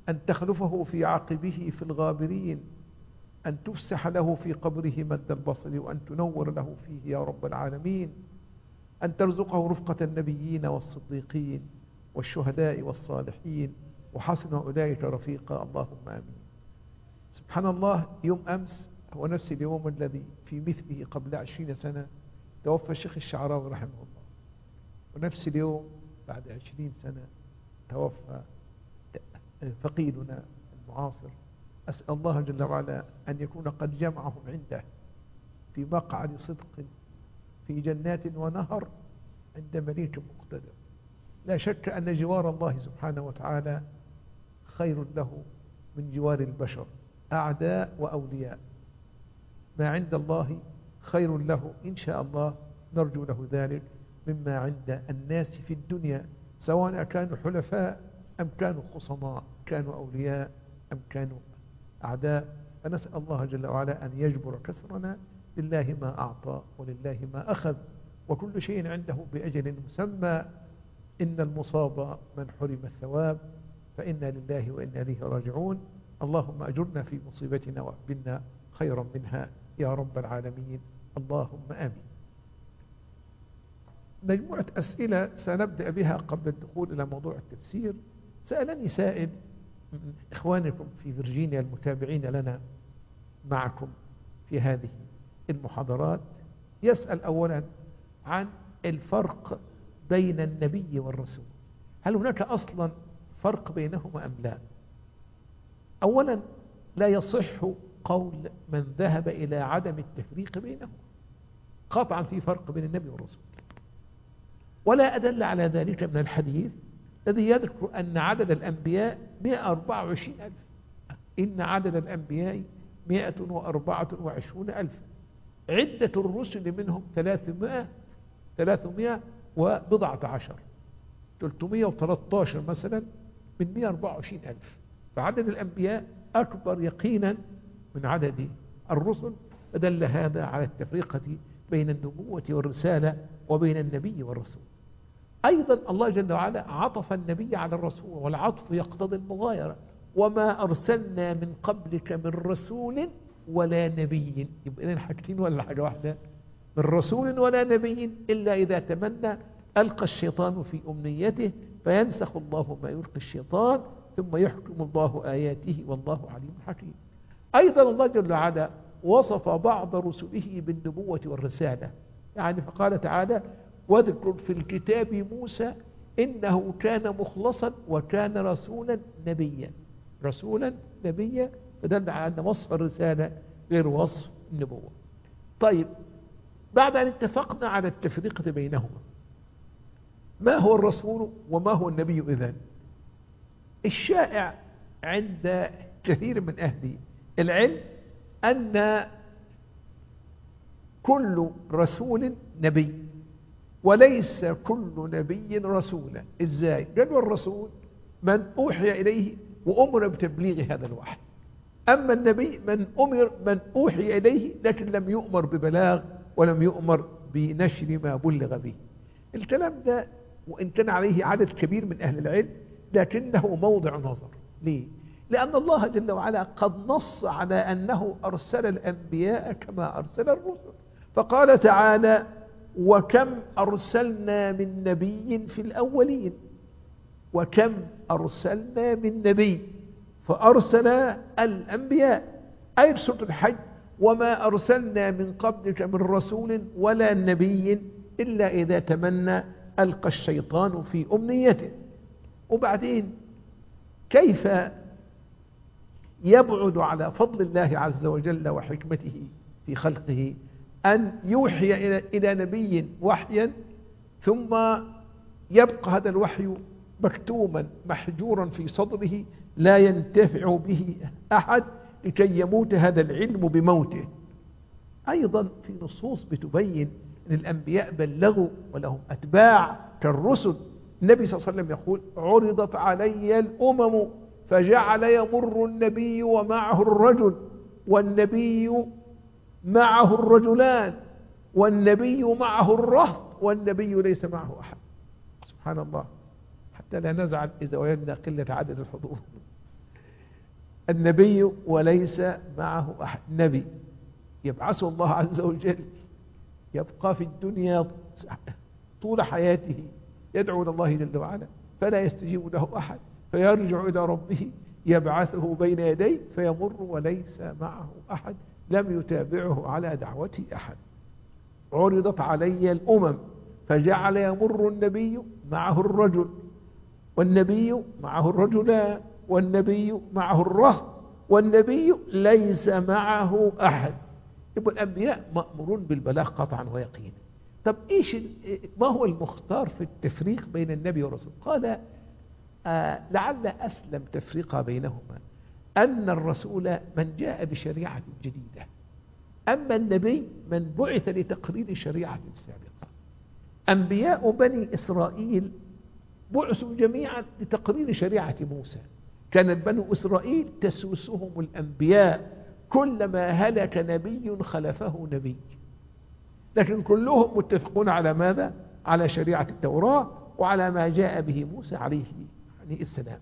أن تخلفه في عقبه في الغابرين، أن تفسح له في قبره مد البصر، وأن تنور له فيه يا رب العالمين، أن ترزقه رفقة النبيين والصديقين والشهداء والصالحين، وحسن أولئك رفيقا، اللهم آمين. سبحان الله، يوم أمس هو نفس اليوم الذي في مثله قبل 20 سنة توفى الشيخ الشعراوي رحمه الله، ونفس اليوم بعد 20 سنة توفى فقيدنا المعاصر. أسأل الله جل وعلا أن يكون قد جمعهم عنده في مقعد صدق في جنات ونهر عند مليك مقتدر. لا شك أن جوار الله سبحانه وتعالى خير له من جوار البشر، أعداء وأولياء. ما عند الله خير له إن شاء الله، نرجو له ذلك مما عند الناس في الدنيا، سواء كانوا حلفاء أم كانوا خصماء، كانوا أولياء أم كانوا أعداء. فنسأل الله جل وعلا أن يجبر كسرنا. لله ما أعطى ولله ما أخذ، وكل شيء عنده بأجل مسمى. إن المصاب من حرم الثواب، فإنا لله وإنا إليه راجعون. اللهم أجرنا في مصيبتنا وأقبلنا خيرا منها يا رب العالمين، اللهم آمين. مجموعة أسئلة سنبدأ بها قبل الدخول إلى موضوع التفسير. سألني سائل من إخوانكم في فيرجينيا المتابعين لنا معكم في هذه المحاضرات، يسأل أولا عن الفرق بين النبي والرسول، هل هناك أصلا فرق بينهما أم لا؟ أولا، لا يصح قول من ذهب إلى عدم التفريق بينهما، قطعا في فرق بين النبي والرسول، ولا أدل على ذلك من الحديث الذي يذكر أن عدد الأنبياء 124,000. إن عدد الأنبياء 124,000، عدة الرسل منهم 300 وبضعة عشر، 313 مثلا من 124,000. فعدد الأنبياء أكبر يقينا من عدد الرسل، فدل هذا على التفرقة بين النبوة والرسالة وبين النبي والرسول. أيضا الله جل وعلا عطف النبي على الرسول، والعطف يقتضي المغايرة. وما أرسلنا من قبلك من رسول ولا نبي، يبقى إذن حاجتين ولا حاجة واحدة؟ من رسول ولا نبي إلا إذا تمنى ألقى الشيطان في أمنيته فينسخ الله ما يلقي الشيطان ثم يحكم الله آياته والله عليم حكيم. أيضا الله جل وعلا وصف بعض رسله بالنبوة والرسالة، يعني فقال تعالى: واذكر في الكتاب موسى إنه كان مخلصا وكان رسولا نبيا. رسولا نبيا، فدل على أن وصف الرسالة غير وصف النبوة. طيب، بعد أن اتفقنا على التفرقة بينهما، ما هو الرسول وما هو النبي إذن؟ الشائع عند كثير من أهل العلم أن كل رسول نبي، وليس كل نبي رسولا. إزاي؟ قالوا الرسول من أوحي إليه وأمر بتبليغ هذا الوحي، أما النبي من أوحي إليه لكن لم يؤمر ببلاغ ولم يؤمر بنشر ما بلغ به. الكلام ده وإن كان عليه عدد كبير من أهل العلم لكنه موضع نظر. ليه؟ لأن الله جل وعلا قد نص على أنه أرسل الأنبياء كما أرسل الرسل، فقال تعالى: وكم أرسلنا من نبي في الأولين. وكم أرسلنا من نبي، فأرسل الأنبياء. أي سورة الحج: وما أرسلنا من قبلك من رسول ولا نبي إلا إذا تمنى ألقى الشيطان في أمنيته. وبعدين كيف يبعد على فضل الله عز وجل وحكمته في خلقه أن يوحي إلى نبي وحيا ثم يبقى هذا الوحي مكتوما محجورا في صدره لا ينتفع به أحد لكي يموت هذا العلم بموته. أيضا في نصوص بتبين أن الأنبياء بلغوا ولهم أتباع كالرسل. النبي صلى الله عليه وسلم يقول: عرضت علي الأمم فجعل يمر النبي ومعه الرجل، والنبي معه الرجلان، والنبي معه الرهط، والنبي ليس معه أحد. سبحان الله، حتى لا نزعل إذا وجدنا قلة عدد الحضور. النبي وليس معه أحد. نبي يبعثه الله عز وجل، يبقى في الدنيا طول حياته يدعو إلى الله جل وعلا فلا يستجيب له أحد، فيرجع إلى ربه يبعثه بين يديه فيمر وليس معه أحد، لم يتابعه على دعوته أحد. عرضت علي الأمم فجعل يمر النبي معه الرجل، والنبي معه الرجلان، والنبي معه الرهط، والنبي ليس معه أحد. يبقى الأنبياء مأمورون بالبلاغ قطعا ويقينا. طب ما هو المختار في التفريق بين النبي والرسول؟ قال لعل أسلم تفريق بينهما أن الرسول من جاء بشريعة جديدة، أما النبي من بعث لتقرير شريعة سابقة. أنبياء بني إسرائيل بعثوا جميعا لتقرير شريعة موسى، كانت بنو إسرائيل تسوسهم الأنبياء، كلما هلك نبي خلفه نبي، لكن كلهم متفقون على ماذا؟ على شريعة التوراة وعلى ما جاء به موسى عليه السلام.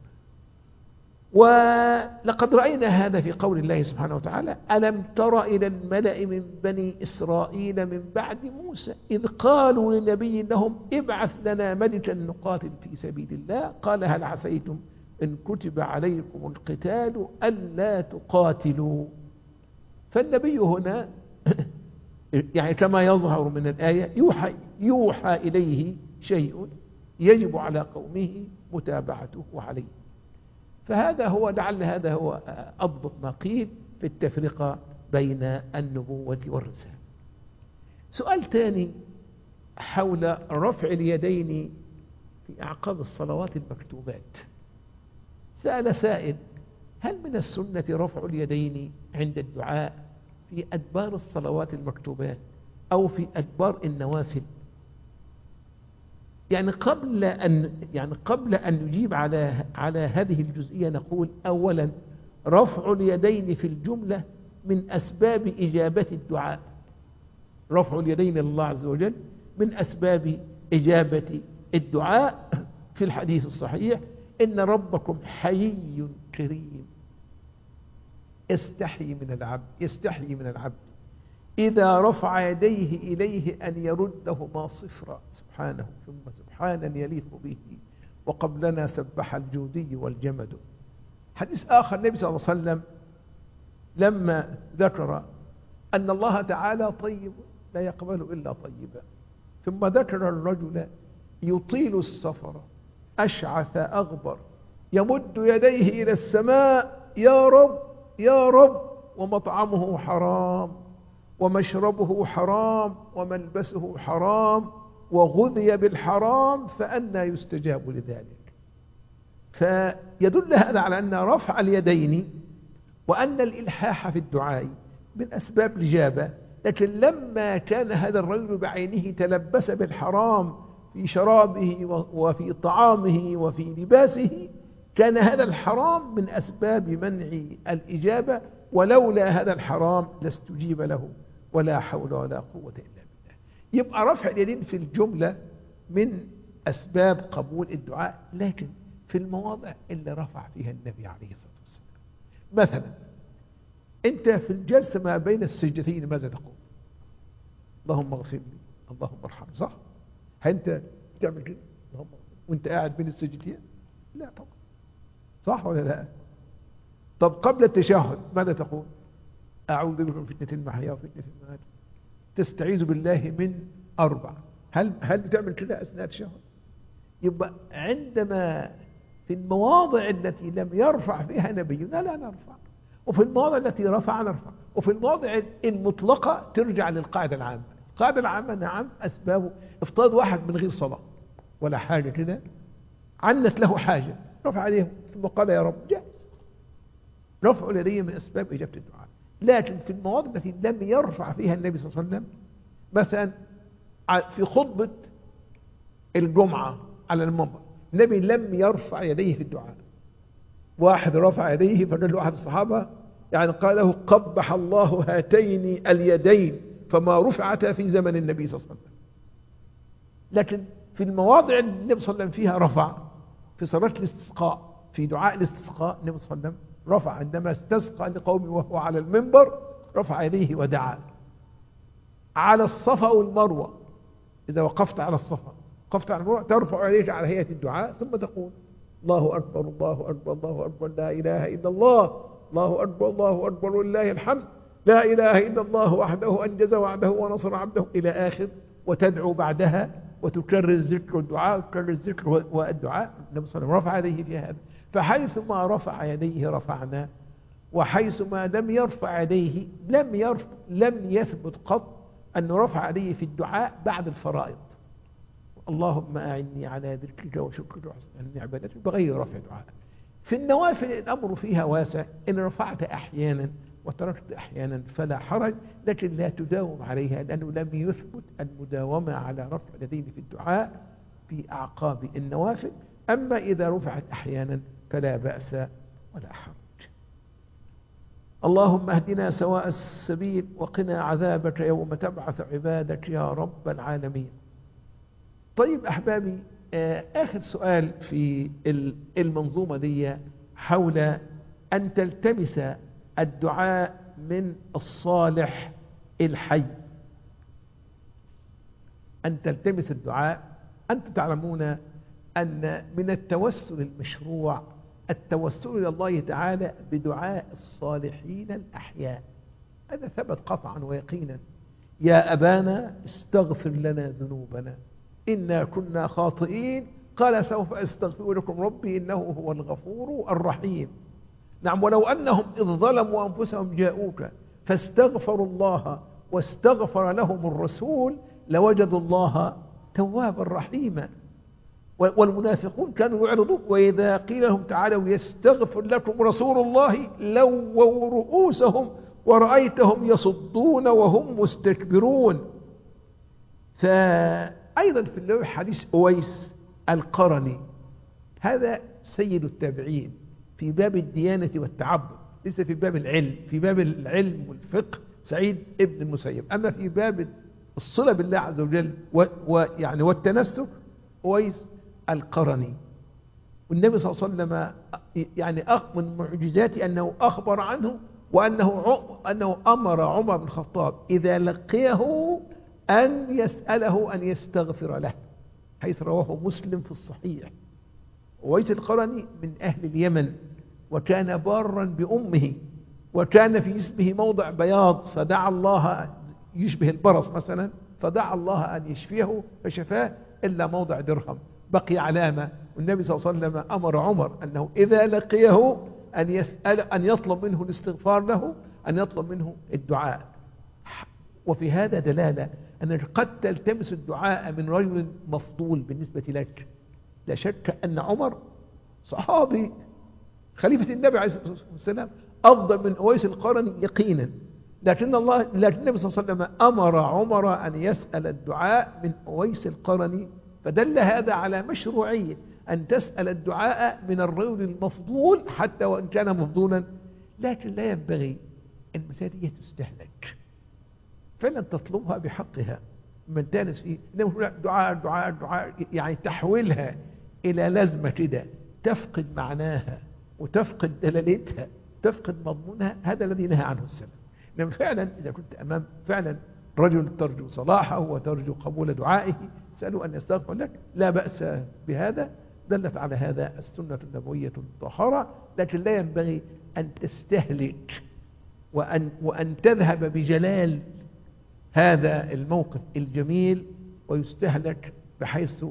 ولقد رأينا هذا في قول الله سبحانه وتعالى: ألم تر إلى الملأ من بني إسرائيل من بعد موسى إذ قالوا لنبي لهم ابعث لنا ملكا نقاتل في سبيل الله قال هل عسيتم إن كتب عليكم القتال ألا تقاتلوا. فالنبي هنا يعني كما يظهر من الآية يوحى إليه شيء يجب على قومه متابعته عليه. فهذا هو لعل هذا هو أضبط ما قيل في التفرقة بين النبوة والرسالة. سؤال ثاني حول رفع اليدين في أعقاب الصلوات المكتوبات. سأل سائل: هل من السنة رفع اليدين عند الدعاء في أدبار الصلوات المكتوبات أو في أدبار النوافل؟ يعني قبل أن نجيب على هذه الجزئية نقول: أولا، رفع اليدين في الجملة من أسباب إجابة الدعاء. رفع اليدين لله عز وجل من أسباب إجابة الدعاء. في الحديث الصحيح: إن ربكم حيي كريم يستحيي من العبد إذا رفع يديه إليه أن يردهما صفرا سبحانه ثم سبحانا يليق به، وقبلنا سبح الجودي والجمد. حديث آخر النبي صلى الله عليه وسلم لما ذكر أن الله تعالى طيب لا يقبل إلا طيبا، ثم ذكر الرجل يطيل السفر أشعث أغبر يمد يديه إلى السماء: يا رب يا رب، ومطعمه حرام ومشربه حرام وملبسه حرام وغذي بالحرام فأنى يستجاب لذلك. فيدل هذا على أن رفع اليدين وأن الإلحاح في الدعاء من أسباب الإجابة. لكن لما كان هذا الرجل بعينه تلبس بالحرام في شرابه وفي طعامه وفي لباسه، كان هذا الحرام من أسباب منع الإجابة، ولولا هذا الحرام لاستجيب له، ولا حول ولا قوة إلا بالله. يبقى رفع اليدين في الجملة من أسباب قبول الدعاء، لكن في المواضع اللي رفع فيها النبي عليه الصلاة والسلام. مثلا أنت في الجلسة ما بين السجدتين ماذا تقول؟ اللهم اغفر لي، اللهم ارحمني، صح؟ هل أنت بتعمل كده اللهم وأنت قاعد بين السجدتين؟ لا طبعا، صح ولا لا؟ طب قبل التشهد ماذا تقول؟ أعوذ بك من فتنة المحيا وفتنة الممات، تستعيذ بالله من 4. هل بتعمل كده أثناء التشهد؟ يبقى عندما في المواضع التي لم يرفع فيها نبينا لا نرفع، وفي المواضع التي رفع نرفع، وفي المواضع المطلقة ترجع للقاعدة العامة. القاعدة العامة نعم أسبابه، افترض واحد من غير صلاة ولا حاجة كده، عنت له حاجة، رفع يديه ثم قال يا رب، جائز. رفع اليدين من أسباب إجابة الدعاء. لكن في المواضع التي لم يرفع فيها النبي صلى الله عليه وسلم، مثلا في خطبة الجمعة على المنبر النبي لم يرفع يديه في الدعاء. واحد رفع يديه فقال له أحد الصحابة يعني قال له: قبح الله هاتين اليدين، فما رفعتا في زمن النبي صلى الله عليه وسلم. لكن في المواضع اللي النبي صلى الله عليه وسلم فيها رفع، في صلاة الاستسقاء، في دعاء الاستسقاء النبي صلى الله عليه وسلم رفع عندما استسقى لقومه وهو على المنبر رفع يديه ودعا. على الصفا والمروة إذا وقفت على الصفا وقفت على المروة ترفع يديك على هيئة الدعاء ثم تقول الله أكبر الله أكبر الله أكبر لا إله إلا الله الله أكبر الله أكبر ولله الحمد لا إله إلا الله وحده أنجز وعده ونصر عبده إلى آخر، وتدعو بعدها وتكرر الذكر والدعاء وتكرر الذكر والدعاء. النبي صلى الله عليه وسلم رفع يديه في هذا. فحيثما رفع يديه رفعنا، وحيثما لم يرفع يديه لم يثبت قط أنه رفع يديه في الدعاء بعد الفرائض. اللهم أعني على ذكرك وشكرك وحسن عبادتك بغير رفع دعاء. في النوافل الأمر فيها واسع، إن رفعت أحيانا وتركت أحيانا فلا حرج، لكن لا تداوم عليها، لأنه لم يثبت المداومة على رفع اليدين في الدعاء في أعقاب النوافل. أما إذا رفعت أحيانا فلا بأس ولا حرج. اللهم اهدنا سواء السبيل وقنا عذابك يوم تبعث عبادك يا رب العالمين. طيب أحبابي، آخر سؤال في المنظومة دي حول أن تلتمس الدعاء من الصالح الحي. أن تلتمس الدعاء. أنتم تعلمون أن من التوسل المشروع التوسل إلى الله تعالى بدعاء الصالحين الأحياء. هذا ثبت قطعا ويقينا. يا أبانا استغفر لنا ذنوبنا إنا كنا خاطئين قال سوف أستغفر لكم ربي إنه هو الغفور الرحيم. نعم، ولو أنهم إذ ظلموا أنفسهم جاءوك فاستغفروا الله واستغفر لهم الرسول لوجدوا الله توابا رحيما. والمنافقون كانوا يعرضون وإذا قيل لهم تعالوا يستغفر لكم رسول الله لووا رؤوسهم ورأيتهم يصدون وهم مستكبرون. فأيضا في حديث أويس القرني، هذا سيد التابعين في باب الديانة والتعبد، ليس في باب العلم. في باب العلم والفقه سعيد ابن المسيب، أما في باب الصلة بالله عز وجل ويعني والتنسك أويس القرني. والنبي صلى الله عليه وسلم يعني من معجزاته أنه أخبر عنه وأنه أمر عمر بن الخطاب إذا لقيه أن يسأله أن يستغفر له، حيث رواه مسلم في الصحيح. أويس القرني من أهل اليمن، وكان بارا بأمه، وكان في جسمه موضع بياض فدعا الله يشبه البرص مثلا، فدعا الله أن يشفيه فشفاه إلا موضع درهم بقي علامة. والنبي صلى الله عليه وسلم أمر عمر أنه إذا لقيه أن يطلب منه الاستغفار له، أن يطلب منه الدعاء. وفي هذا دلالة أنك قد تلتمس الدعاء من رجل مفضول بالنسبة لك. لا شك أن عمر صحابي خليفة النبي عليه الصلاة والسلام أفضل من أويس القرني يقينا، لكن النبي صلى الله عليه وسلم أمر عمر أن يسأل الدعاء من أويس القرني، فدل هذا على مشروعية أن تسأل الدعاء من الرجل المفضول حتى وإن كان مفضولا. لكن لا ينبغي المسألة تستهلك، فعلا تطلبها بحقها من تانس فيه. دعاء دعاء دعاء يعني تحويلها إلى لازمة كده تفقد معناها وتفقد دلالتها تفقد مضمونها، هذا الذي نهى عنه السلف. لأن فعلا إذا كنت أمام فعلا رجل ترجو صلاحه وترجو قبول دعائه سألوا أن يستغفر لك، لا بأس بهذا، دلت على هذا السنة النبوية الطاهرة. لكن لا ينبغي أن تستهلك وأن تذهب بجلال هذا الموقف الجميل ويستهلك بحيث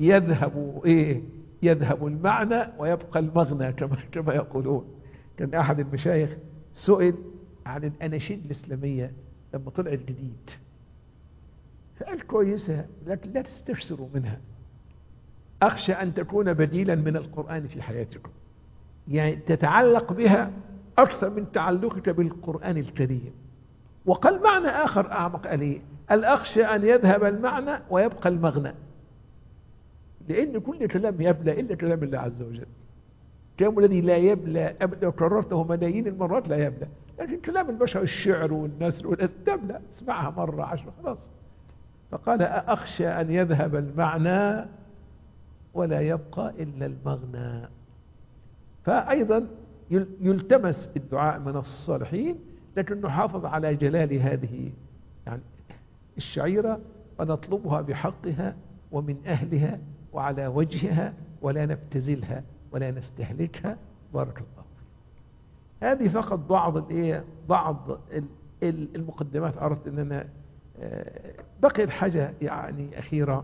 يذهب المعنى ويبقى المغنى كما يقولون. كان أحد المشايخ سئل عن الأناشيد الإسلامية لما طلعت جديد، فقال كويسة لكن لا تستفسروا منها، أخشى أن تكون بديلا من القرآن في حياتكم، يعني تتعلق بها أكثر من تعلقك بالقرآن الكريم. وقال معنى آخر أعمق، قال الأخشى أن يذهب المعنى ويبقى المغنى، لأن كل كلام يبلى إلا كلام الله عز وجل. كلام الذي لا يبلى أبدا وكررته ملايين المرات لا يبلى، لكن كلام البشر الشعر والنثر تبلى، اسمعها مرة 10 خلاص. فقال أخشى أن يذهب المعنى ولا يبقى إلا المغنى. فأيضا يلتمس الدعاء من الصالحين، لكن نحافظ على جلال هذه يعني الشعيرة ونطلبها بحقها ومن أهلها وعلى وجهها، ولا نبتذلها ولا نستهلكها. بارك الله فيك. هذه فقط بعض المقدمات أردت أن أنا بقي الحاجة يعني أخيرة،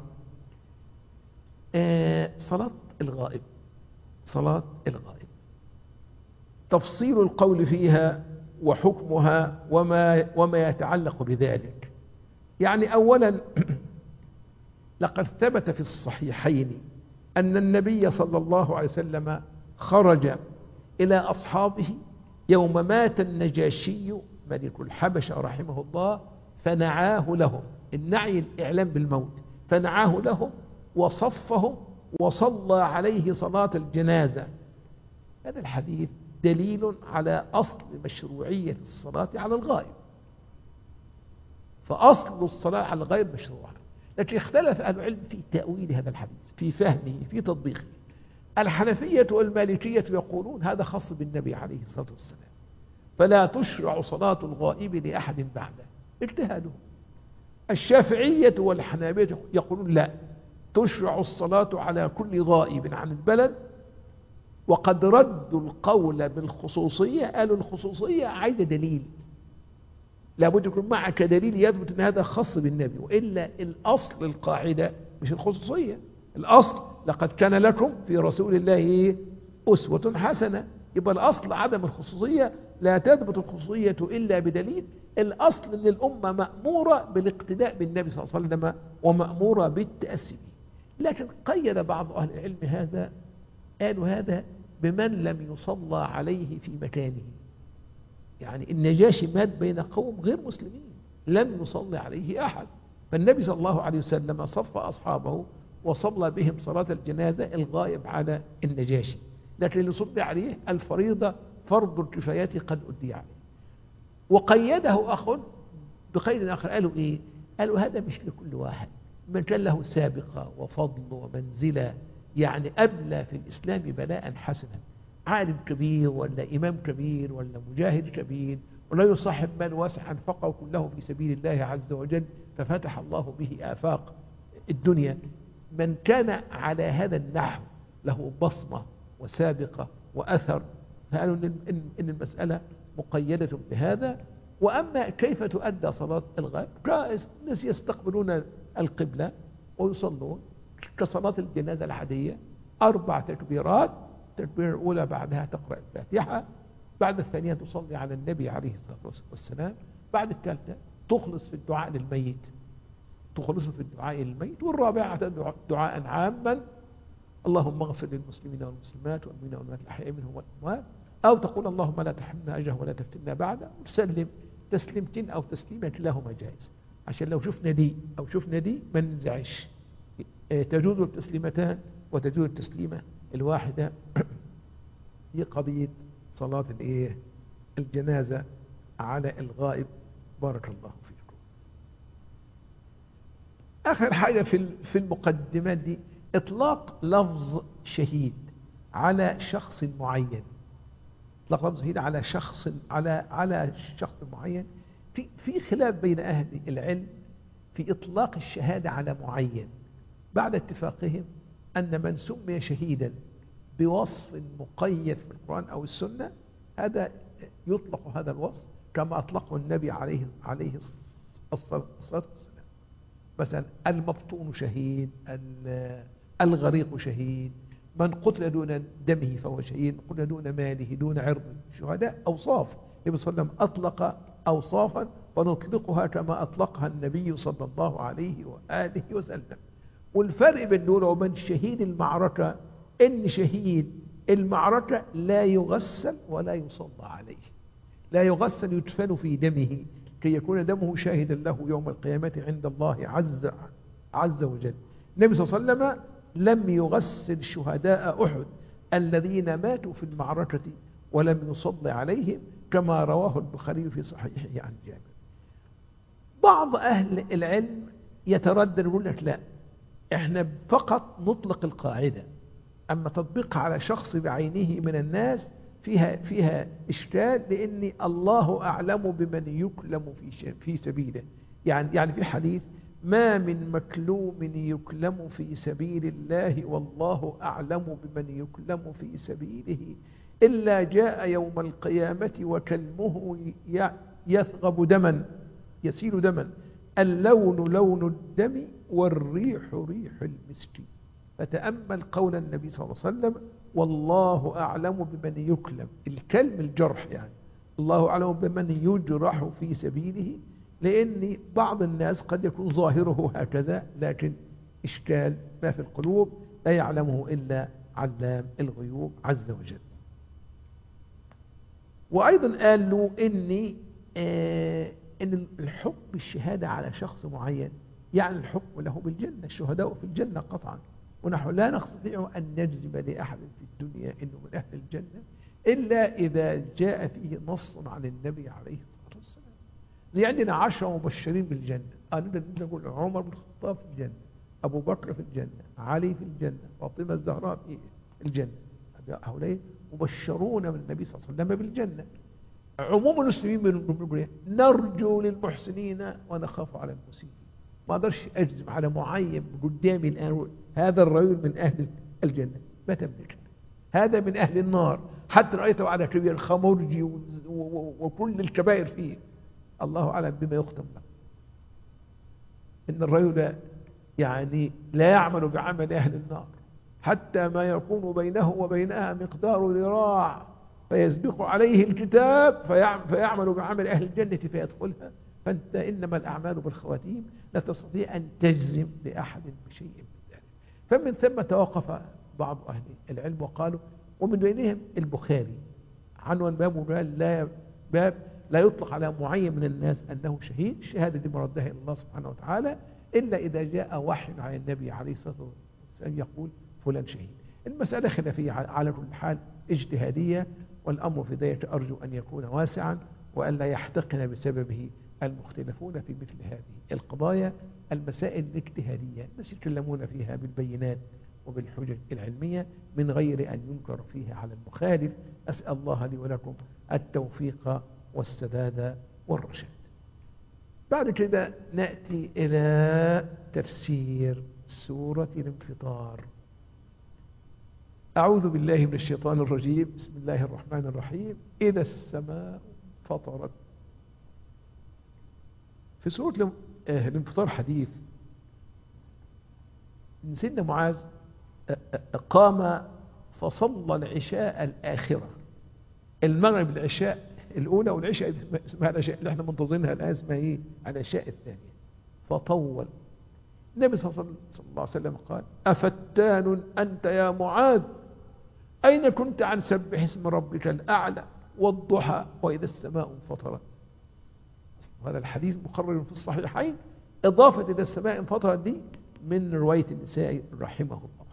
صلاة الغائب. صلاة الغائب تفصيل القول فيها وحكمها وما يتعلق بذلك. يعني أولا لقد ثبت في الصحيحين أن النبي صلى الله عليه وسلم خرج إلى أصحابه يوم مات النجاشي ملك الحبشة رحمه الله، فنعاه لهم، النعي الإعلام بالموت، فنعاه لهم وصفهم وصلى عليه صلاة الجنازة. هذا الحديث دليل على أصل مشروعية الصلاة على الغائب، فأصل الصلاة على الغائب مشروعة. لكن اختلف أهل العلم في تأويل هذا الحديث، في فهمه، في تطبيقه. الحنفية والمالكية يقولون هذا خاص بالنبي عليه الصلاة والسلام، فلا تشرع صلاة الغائب لأحد بعده، اجتهادهم. الشافعية والحنابلة يقولون لا، تشرع الصلاة على كل غائب عن البلد، وقد ردوا القول بالخصوصية، قالوا الخصوصية عايزة دليل، لابد يكون معك دليل يثبت ان هذا خاص بالنبي، وإلا الأصل القاعدة مش الخصوصية. الأصل لقد كان لكم في رسول الله أسوة حسنة، يبقى الأصل عدم الخصوصية، لا تثبت الخصوصية إلا بدليل. الأصل أن الأمة مأمورة بالاقتداء بالنبي صلى الله عليه وسلم ومأمورة بالتأسي. لكن قيد بعض أهل العلم هذا، قالوا هذا بمن لم يصلى عليه في مكانه. يعني النجاشي مات بين قوم غير مسلمين لم يصلي عليه أحد، فالنبي صلى الله عليه وسلم صف أصحابه وصلى بهم صلاة الجنازة الغائب على النجاشي. لكن اللي صلي عليه الفريضة فرض الكفايات قد أدي عليه. وقيده أخ بقيد آخر، قالوا إيه؟ قالوا هذا مش لكل واحد، من كان له سابقة وفضل ومنزلة، يعني أبلى في الإسلام بلاء حسنا، عالم كبير ولا إمام كبير ولا مجاهد كبير، ولا يصاحب من واسع أنفقه كله في سبيل الله عز وجل ففتح الله به آفاق الدنيا. من كان على هذا النحو له بصمة وسابقة وأثر، فقالوا إن المسألة مقيدة بهذا. وأما كيف تؤدى صلاة الغائب، الناس يستقبلون القبلة ويصلون كصلاة الجنازة العادية، 4 تكبيرات، التكبيرة الأولى بعدها تقرأ الفاتحة، بعد الثانية تصلي على النبي عليه الصلاة والسلام، بعد الثالثة تخلص في الدعاء للميت، تخلص في الدعاء للميت، والرابعة دعاء عاما، اللهم اغفر للمسلمين والمسلمات والمؤمنين والمؤمنات الأحياء منهم والأموات، أو تقول اللهم لا تحرمنا أجره ولا تفتنا بعده، وتسلم تسليمتين أو تسليمة، كلاهما جائز، عشان لو شفنا دي أو شفنا دي ما ننزعش. تجوز التسليمتان وتجوز التسليمة الواحدة في قضية صلاة الجنازة على الغائب. بارك الله فيكم. آخر حاجة في المقدمات دي، إطلاق لفظ شهيد على شخص معين. إطلاق لفظ شهيد على شخص معين، في خلاف بين أهل العلم في إطلاق الشهادة على معين، بعد اتفاقهم أن من سمي شهيدا بوصف مقيد في القرآن أو السنة هذا يطلق هذا الوصف كما أطلقه النبي عليه الصلاة والسلام. مثلا المبطون شهيد، الغريق شهيد، من قتل دون دمه فهو شهيد، من قتل دون ماله دون عرضه. شهداء أوصاف، النبي صلى الله عليه وسلم أطلق أوصافا ونطلقها كما أطلقها النبي صلى الله عليه وآله وسلم. والفرق بين دول وبين شهيد المعركة إن شهيد المعركة لا يغسل ولا يصلى عليه، لا يغسل، يدفن في دمه كي يكون دمه شاهدا له يوم القيامة عند الله عز وجل. النبي صلى الله عليه وسلم لم يغسل شهداء أحد الذين ماتوا في المعركة ولم يصلي عليهم، كما رواه البخاري في صحيحه عن جابر. بعض أهل العلم يتردد يقول لك لا، احنا فقط نطلق القاعدة، أما تطبيقها على شخص بعينه من الناس فيها إشكال، لأن الله أعلم بمن يكلم في سبيله. يعني في حديث: ما من مكلوم يكلم في سبيل الله والله أعلم بمن يكلم في سبيله إلا جاء يوم القيامة وكلمه يثغب دما، يسيل دما، اللون لون الدم والريح ريح المسك. فتأمل قول النبي صلى الله عليه وسلم: والله أعلم بمن يكلم، الكلم الجرح، يعني الله أعلم بمن يجرح في سبيله، لأن بعض الناس قد يكون ظاهره هكذا، لكن إشكال ما في القلوب لا يعلمه إلا علام الغيوب عز وجل. وأيضا قال له إن الحكم بالشهادة على شخص معين يعني الحكم له بالجنة، الشهداء في الجنة قطعا، ونحن لا نستطيع أن نجزم لأحد في الدنيا إنه من أهل الجنة إلا إذا جاء فيه نص عن النبي عليه الصلاة والسلام. زي عندنا 10 مبشرين بالجنة، نقدر نقول عمر بن الخطاب في الجنة، أبو بكر في الجنة، علي في الجنة، فاطمة الزهراء في الجنة. هؤلاء مبشرون من النبي صلى الله عليه وسلم بالجنة. عموم المسلمين بنقول نرجو للمحسنين ونخاف على المسيئين. ما اقدرش اجزم على معين قدامي الان هذا الرجل من اهل الجنه، ما تملك. هذا من اهل النار، حتى رايته على كبير خمرجي وكل الكبائر فيه، الله اعلم بما يختم له. ان الرجل يعني لا يعمل بعمل اهل النار حتى ما يكون بينه وبينها مقدار ذراع فيسبق عليه الكتاب فيعمل بعمل أهل الجنة فيدخلها. فأنت إنما الأعمال بالخواتيم، لا تستطيع أن تجزم لأحد بشيء من ذلك. فمن ثم توقف بعض أهل العلم وقالوا، ومن بينهم البخاري عنوان باب لا يطلق على معين من الناس أنه شهيد، الشهادة دي مردها إلى الله سبحانه وتعالى إلا إذا جاء وحي عن النبي عليه الصلاة والسلام يقول فلان شهيد. المسألة خلافية على كل حال، اجتهادية، والأمر في ذلك أرجو أن يكون واسعا وأن لا يحتقن بسببه المختلفون في مثل هذه القضايا. المسائل الاجتهادية الناس يتكلمون فيها بالبينات وبالحجج العلمية من غير أن ينكر فيها على المخالف. أسأل الله لي ولكم التوفيق والسداد والرشاد. بعد كده نأتي إلى تفسير سورة الانفطار. أعوذ بالله من الشيطان الرجيم. بسم الله الرحمن الرحيم. إذا السماء فطرت. في سورة الانفطار حديث إن سيدنا معاذ قام فصلى العشاء الآخرة، المغرب العشاء الأولى، والعشاء اسمها العشاء اللي احنا منتظرينها الآن اسمها إيه؟ العشاء الثانية. فطول. النبي صلى الله عليه وسلم قال: أفتان أنت يا معاذ، أين كنت عن سبح اسم ربك الأعلى والضحى وإذا السماء انفطرت. هذا الحديث مقرر في الصحيحين، إضافة إذا السماء انفطرت دي من رواية النسائي رحمه الله.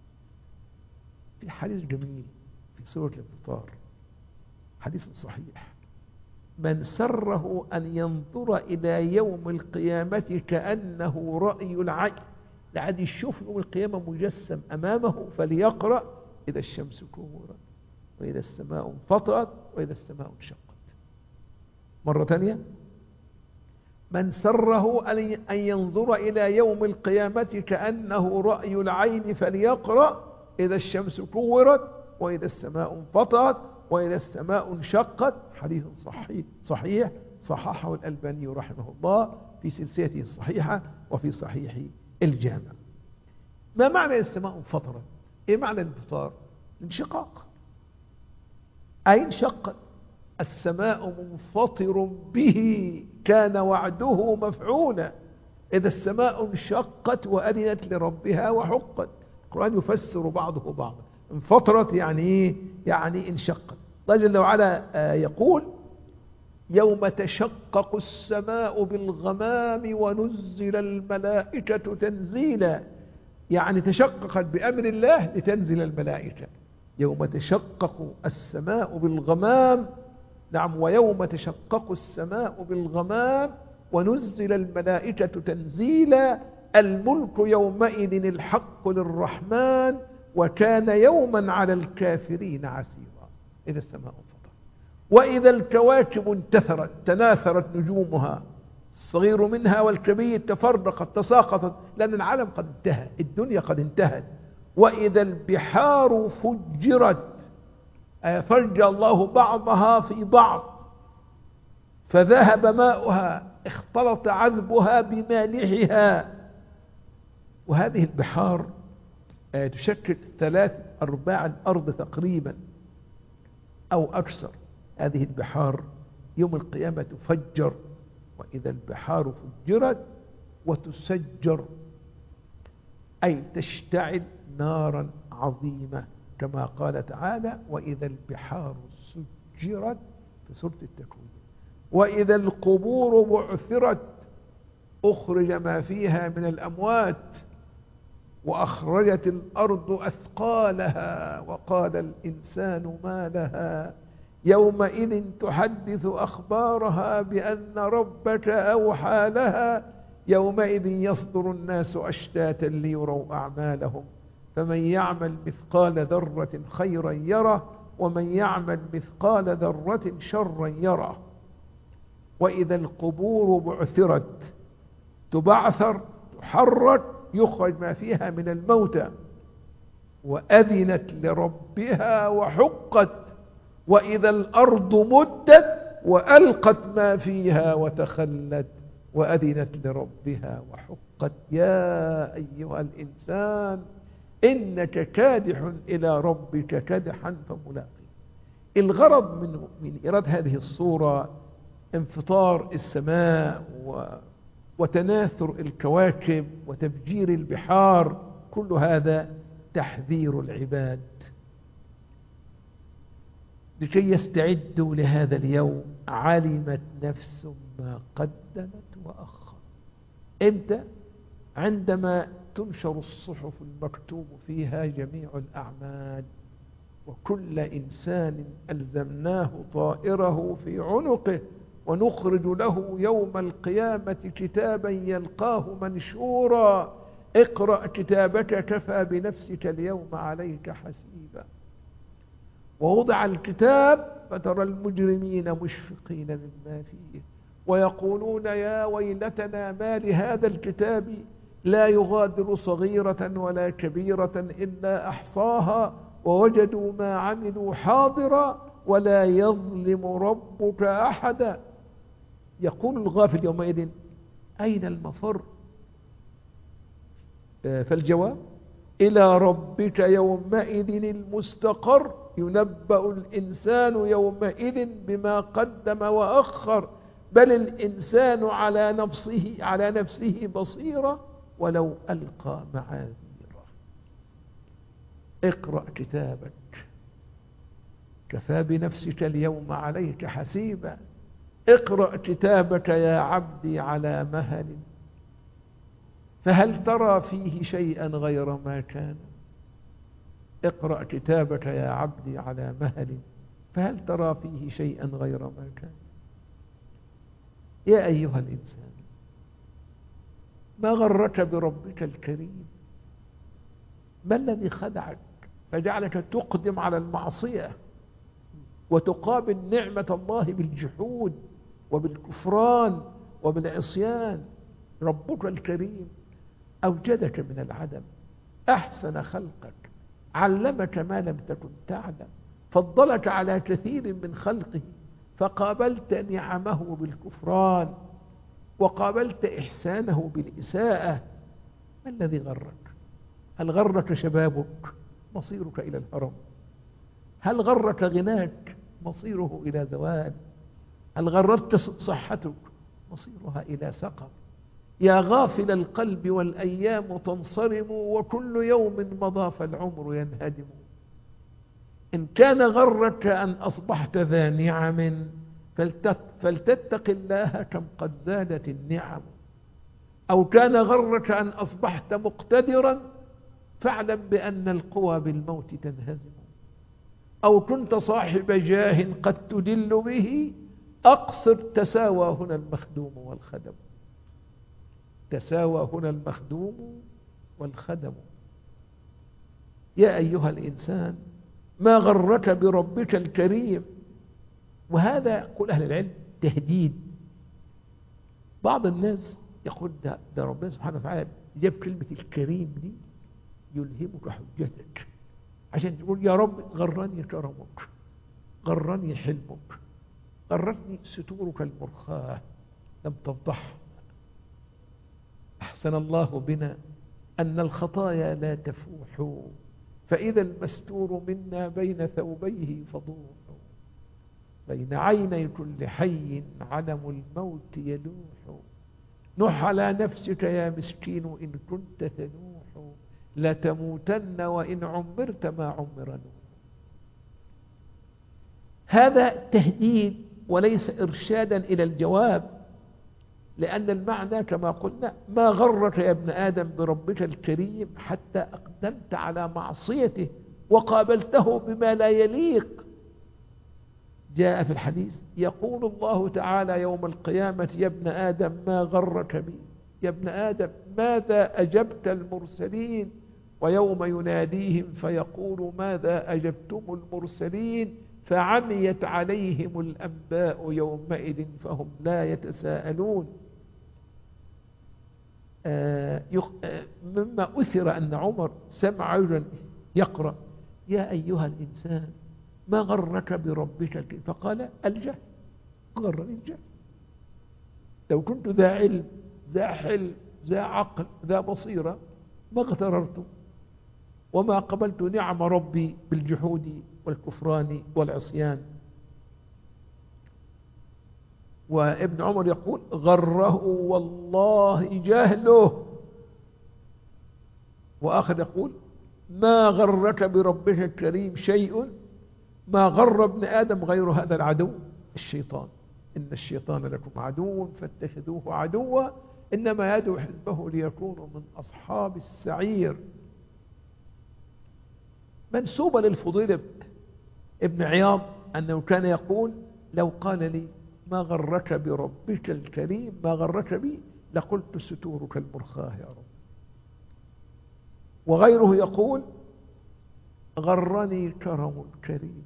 في حديث جميل في سورة الانفطار، حديث صحيح: من سره أن ينظر إلى يوم القيامة كأنه رأي العين، لعد يشوف يوم القيامة مجسم أمامه فليقرأ: إذا الشمس كورت وإذا السماء انفطرت وإذا السماء انشقت. مرة ثانية: من سره أن ينظر إلى يوم القيامة كأنه رأي العين فليقرأ: إذا الشمس كورت وإذا السماء انفطرت وإذا السماء انشقت. حديث صحيح صححه الألباني رحمه الله في سلسلته الصحيحة وفي صحيح الجامع. ما معنى السماء انفطرت؟ ايه معنى الانفطار؟ الانشقاق. أي انشقت السماء منفطر به كان وعده مفعولا. إذا السماء انشقت وأذنت لربها وحقت. القرآن يفسر بعضه بعضا. انفطرت يعني ايه؟ يعني انشقت. الله جل وعلا يقول: يوم تشقق السماء بالغمام ونزل الملائكة تنزيلا. يعني تشققت بأمر الله لتنزل الملائكة. يوم تشقق السماء بالغمام، نعم، ويوم تشقق السماء بالغمام ونزل الملائكة تنزيلا. الملك يومئذ الحق للرحمن وكان يوما على الكافرين عسيرا. إذا السماء انفطرت. وإذا الكواكب انتثرت تناثرت نجومها، الصغير منها والكبير تفرقت تساقطت، لأن العالم قد انتهى، الدنيا قد انتهت. وإذا البحار فجرت، فرج الله بعضها في بعض فذهب ماؤها اختلط عذبها بمالحها. وهذه البحار تشكل 3/4 الأرض تقريبا أو أكثر. هذه البحار يوم القيامة تفجر، وإذا البحار فجرت وتسجر، أي تشتعل نارا عظيمة، كما قال تعالى: وإذا البحار سجرت في سورة التكوين. وإذا القبور بعثرت أخرج ما فيها من الأموات، وأخرجت الأرض أثقالها وقال الإنسان ما لها يومئذ تحدث أخبارها بأن ربك أوحى لها يومئذ يصدر الناس أشتاتا ليروا أعمالهم فمن يعمل مثقال ذرة خيرا يره ومن يعمل مثقال ذرة شرا يره. وإذا القبور بعثرت تبعثر تحرك يخرج ما فيها من الموتى، وأذنت لربها وحقت. وإذا الأرض مدت وألقت ما فيها وتخلت وأذنت لربها وحقت. يا أيها الإنسان إنك كادح إلى ربك كدحا فملاقيه. الغرض من إيراد هذه الصورة انفطار السماء وتناثر الكواكب وتفجير البحار، كل هذا تحذير العباد لكي يستعدوا لهذا اليوم. علمت نفس ما قدمت وأخر. إمتى؟ عندما تنشر الصحف المكتوب فيها جميع الأعمال، وكل إنسان ألزمناه طائره في عنقه ونخرج له يوم القيامة كتابا يلقاه منشورا اقرأ كتابك كفى بنفسك اليوم عليك حسيبا. ووضع الكتاب فترى المجرمين مشفقين مما فيه ويقولون يا ويلتنا ما لهذا الكتاب لا يغادر صغيرة ولا كبيرة إلا أحصاها ووجدوا ما عملوا حاضرا ولا يظلم ربك أحدا. يقول الغافل يومئذ أين المفر؟ فالجواب إلى ربك يومئذ المستقر. ينبأ الإنسان يومئذ بما قدم وأخر بل الإنسان على نفسه بصيرة ولو ألقى معاذيره. اقرأ كتابك كفى بنفسك اليوم عليك حسيبا. اقرأ كتابك يا عبدي على مهل فهل ترى فيه شيئا غير ما كان. اقرأ كتابك يا عبدي على مهل فهل ترى فيه شيئا غير ما كان. يا أيها الإنسان ما غرك بربك الكريم؟ ما الذي خدعك فجعلك تقدم على المعصية وتقابل نعمة الله بالجحود وبالكفران وبالعصيان؟ ربك الكريم أوجدك من العدم، أحسن خلقك، علمك ما لم تكن تعلم، فضلك على كثير من خلقه، فقابلت نعمه بالكفران وقابلت إحسانه بالإساءة. ما الذي غرك؟ هل غرك شبابك؟ مصيرك إلى الهرم. هل غرك غناك؟ مصيره إلى زوال. هل غرتك صحتك؟ مصيرها إلى سقم. يا غافل القلب والأيام تنصرم وكل يوم مضى فالعمر ينهدم. إن كان غرك أن أصبحت ذا نعم فلتتق الله كم قد زادت النعم. أو كان غرك أن أصبحت مقتدرا فاعلم بأن القوى بالموت تنهزم. أو كنت صاحب جاه قد تدل به أقصر تساوى هنا المخدوم والخدم. تساوى هنا المخدوم والخدم. يا أيها الإنسان ما غرك بربك الكريم. وهذا يقول أهل العلم تهديد. بعض الناس يقول ده ربنا سبحانه وتعالى جاب كلمة الكريم دي يلهمك حجتك عشان تقول يا رب غرني كرمك، غرني حلمك، غرتني ستورك المرخاة لم تفضح. أحسن الله بنا أن الخطايا لا تفوح، فإذا المستور منا بين ثوبيه فضوح، بين عيني كل حي علم الموت يلوح. نح على نفسك يا مسكين إن كنت تنوح، لتموتن وإن عمرت ما عمر نوح. هذا تهديد وليس إرشادا إلى الجواب، لأن المعنى كما قلنا ما غرك يا ابن آدم بربك الكريم حتى أقدمت على معصيته وقابلته بما لا يليق. جاء في الحديث يقول الله تعالى يوم القيامة يا ابن آدم ما غرك بي، يا ابن آدم ماذا أجبت المرسلين، ويوم يناديهم فيقول ماذا أجبتم المرسلين، فعميت عليهم الأنباء يومئذ فهم لا يتساءلون. مما أثر أن عمر سمع رجلا يقرأ يا أيها الإنسان ما غرك بربك، فقال الجهل، غرني الجهل. لو كنت ذا علم ذا حلم ذا عقل ذا بصيرة ما اغتررت وما قبلت نعم ربي بالجحود والكفران والعصيان. وابن عمر يقول غره والله جهله. وآخر يقول ما غرك بربك الكريم شيء ما غر ابن آدم غير هذا العدو الشيطان، إن الشيطان لكم عدو فاتخذوه عدوا إنما يدعو حزبه ليكونوا من أصحاب السعير. منسوبة للفضيل ابن عياض أنه كان يقول لو قال لي ما غرك بربك الكريم ما غرك بي لقلت ستورك المرخاة يا رب. وغيره يقول غرني كرم الكريم.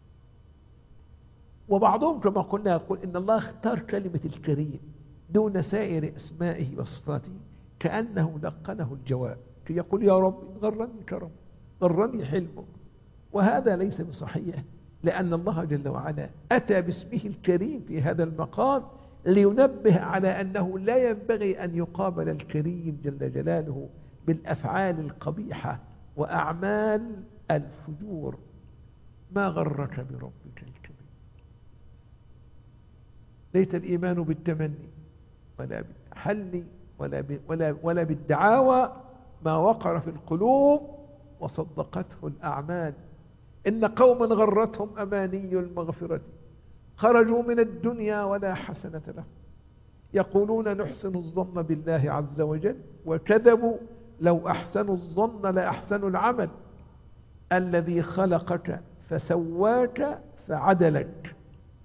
وبعضهم كما قلنا يقول إن الله اختار كلمة الكريم دون سائر أسمائه وصفاته كأنه لقنه الجواب، كي يقول يا رب غرني كرم غرني حلمك. وهذا ليس بصحيح، لأن الله جل وعلا أتى باسمه الكريم في هذا المقام لينبه على أنه لا ينبغي أن يقابل الكريم جل جلاله بالأفعال القبيحة وأعمال الفجور. ما غرك بربك الكريم. ليس الإيمان بالتمني ولا بالتحلي ولا بالدعاوى، ما وقر في القلوب وصدقته الأعمال. إن قوما غرتهم أماني المغفرة خرجوا من الدنيا ولا حسنة لهم، يقولون نحسن الظن بالله عز وجل وكذبوا، لو أحسنوا الظن لأحسنوا العمل. الذي خلقك فسواك فعدلك،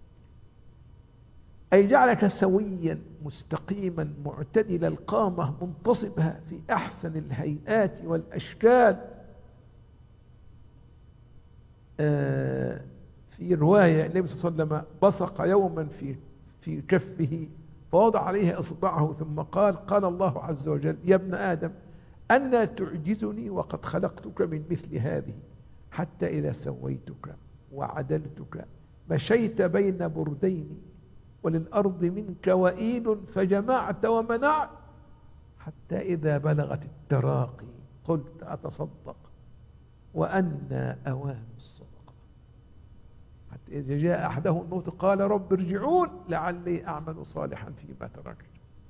أي جعلك سويا مستقيما معتدل القامة منتصبها في أحسن الهيئات والأشكال. في رواية النبي صلى الله عليه وسلم بصق يوما في كفه فوضع عليه إصبعه ثم قال الله عز وجل يا ابن آدم أنا تعجزني وقد خلقتك من مثل هذه، حتى إذا سويتك وعدلتك مشيت بين بردين وللأرض منك وئيل فجمعت ومنعت، حتى إذا بلغت التراقي قلت أتصدق وأنى أوان الصدقة، حتى إذا جاء أحدهم الموت قال رب ارجعون لعلي أعمل صالحا فيما تركت.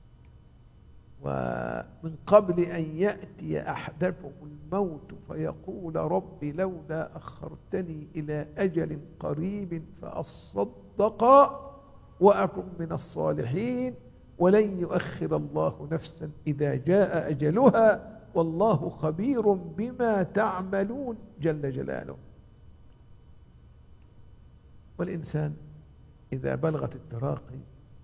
ومن قبل أن يأتي أحدكم الموت فيقول رب لولا أخرتني إلى أجل قريب فأصدق وأكن من الصالحين ولن يؤخر الله نفسا إذا جاء أجلها والله خبير بما تعملون جل جلاله. والإنسان إذا بلغت التراقي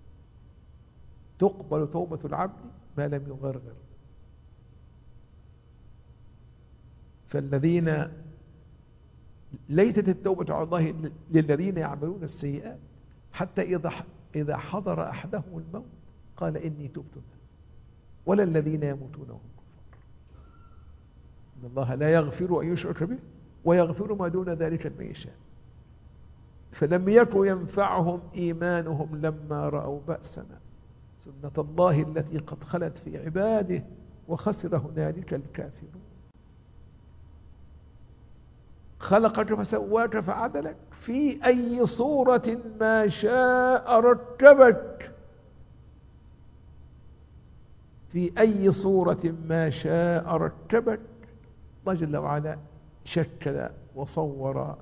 تقبل توبة العبد ما لم يغرغر. فالذين ليست التوبة على الله للذين يعملون السيئات حتى إذا حضر أحدهم الموت قال إني تبت الآن، ولا الذين يموتون وهم كفار. إن الله لا يغفر أن يشرك به ويغفر ما دون ذلك لمن يشاء. فلم يكن ينفعهم إيمانهم لما رأوا بأسنا، سنة الله التي قد خلت في عباده وخسر هنالك الكافرون. خلقك فسواك فعدلك في أي صورة ما شاء ركبك، في أي صورة ما شاء ركبك. الله جل وعلا شكل وصور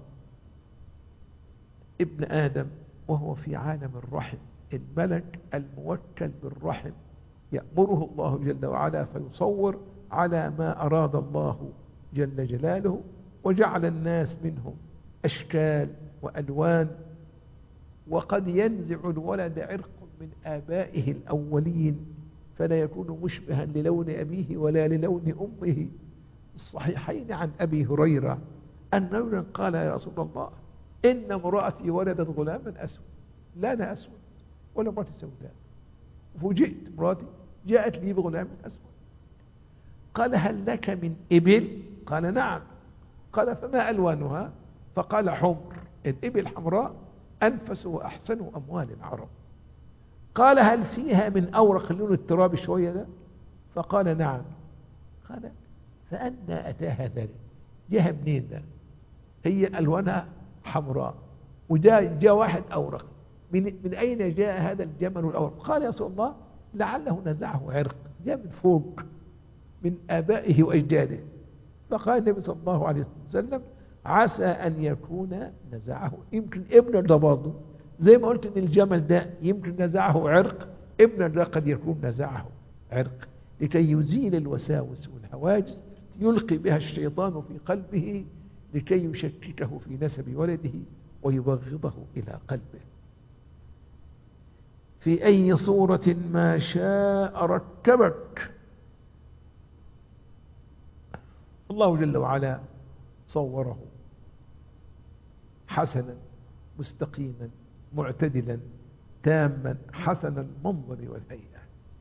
ابن آدم وهو في عالم الرحم، الملك الموكل بالرحم يأمره الله جل وعلا فيصور على ما أراد الله جل جلاله، وجعل الناس منهم أشكال وألوان. وقد ينزع الولد عرق من آبائه الأولين فلا يكون مشبها للون أبيه ولا للون أمه. الصحيحين عن أبي هريرة أن رجلا قال يا رسول الله إن امرأتي ولدت غلاما أسود، لا أنا أسود ولا امرأتي سوداء، فوجئت امرأتي جاءت لي بغلام أسود. قال هل لك من إبل؟ قال نعم. قال فما ألوانها؟ فقال حمر، الإبل حمراء أنفس وأحسن أموال العرب. قال هل فيها من أورق لون التراب شوية ده؟ فقال نعم. قال فأنا أتاها ذلك؟ جاء منين ده؟ هي ألوانها حمراء وجاء واحد أورق، من أين جاء هذا الجمل الأورق؟ قال يا رسول الله لعله نزعه عرق، جاء من فوق من آبائه وأجداده. فقال النبي صلى الله عليه وسلم عسى أن يكون نزعه، يمكن ابن ده برضه زي ما قلت ان الجمل ده يمكن نزعه عرق، ابن ده قد يكون نزعه عرق لكي يزيل الوساوس والهواجس يلقي بها الشيطان في قلبه لكي يشككه في نسب ولده ويبغضه إلى قلبه. في أي صورة ما شاء ركبك. الله جل وعلا صوره حسنا مستقيما معتدلا تاما حسن المنظر والهيئة.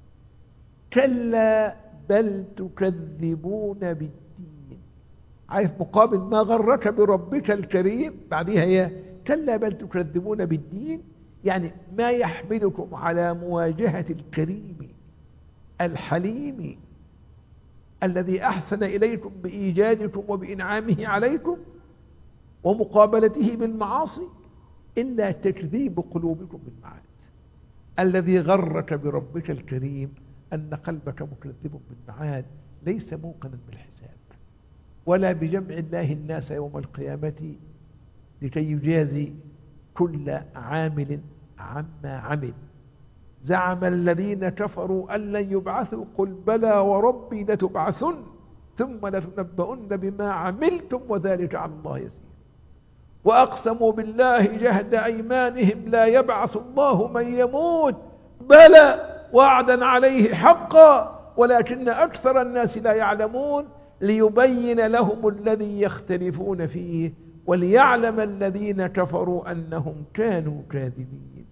كلا بل تكذبون بالدين. عارف مقابل ما غرك بربك الكريم بعدها هي كلا بل تكذبون بالدين، يعني ما يحملكم على مواجهة الكريم الحليم الذي أحسن إليكم بإيجادكم وبإنعامه عليكم ومقابلته بالمعاصي إلا تكذيب قلوبكم بالمعاد. الذي غرك بربك الكريم أن قلبك مكذب بالمعاد، ليس موقنا بالحساب ولا بجمع الله الناس يوم القيامة لكي يجازي كل عامل عما عمل. زعم الذين كفروا أن لن يبعثوا قل بلى وربي لتبعثن ثم لتنبؤن بما عملتم وذلك على الله يسير. وأقسموا بالله جهد أيمانهم لا يبعث الله من يموت بلى وعدا عليه حقا ولكن أكثر الناس لا يعلمون ليبين لهم الذي يختلفون فيه وليعلم الذين كفروا أنهم كانوا كاذبين.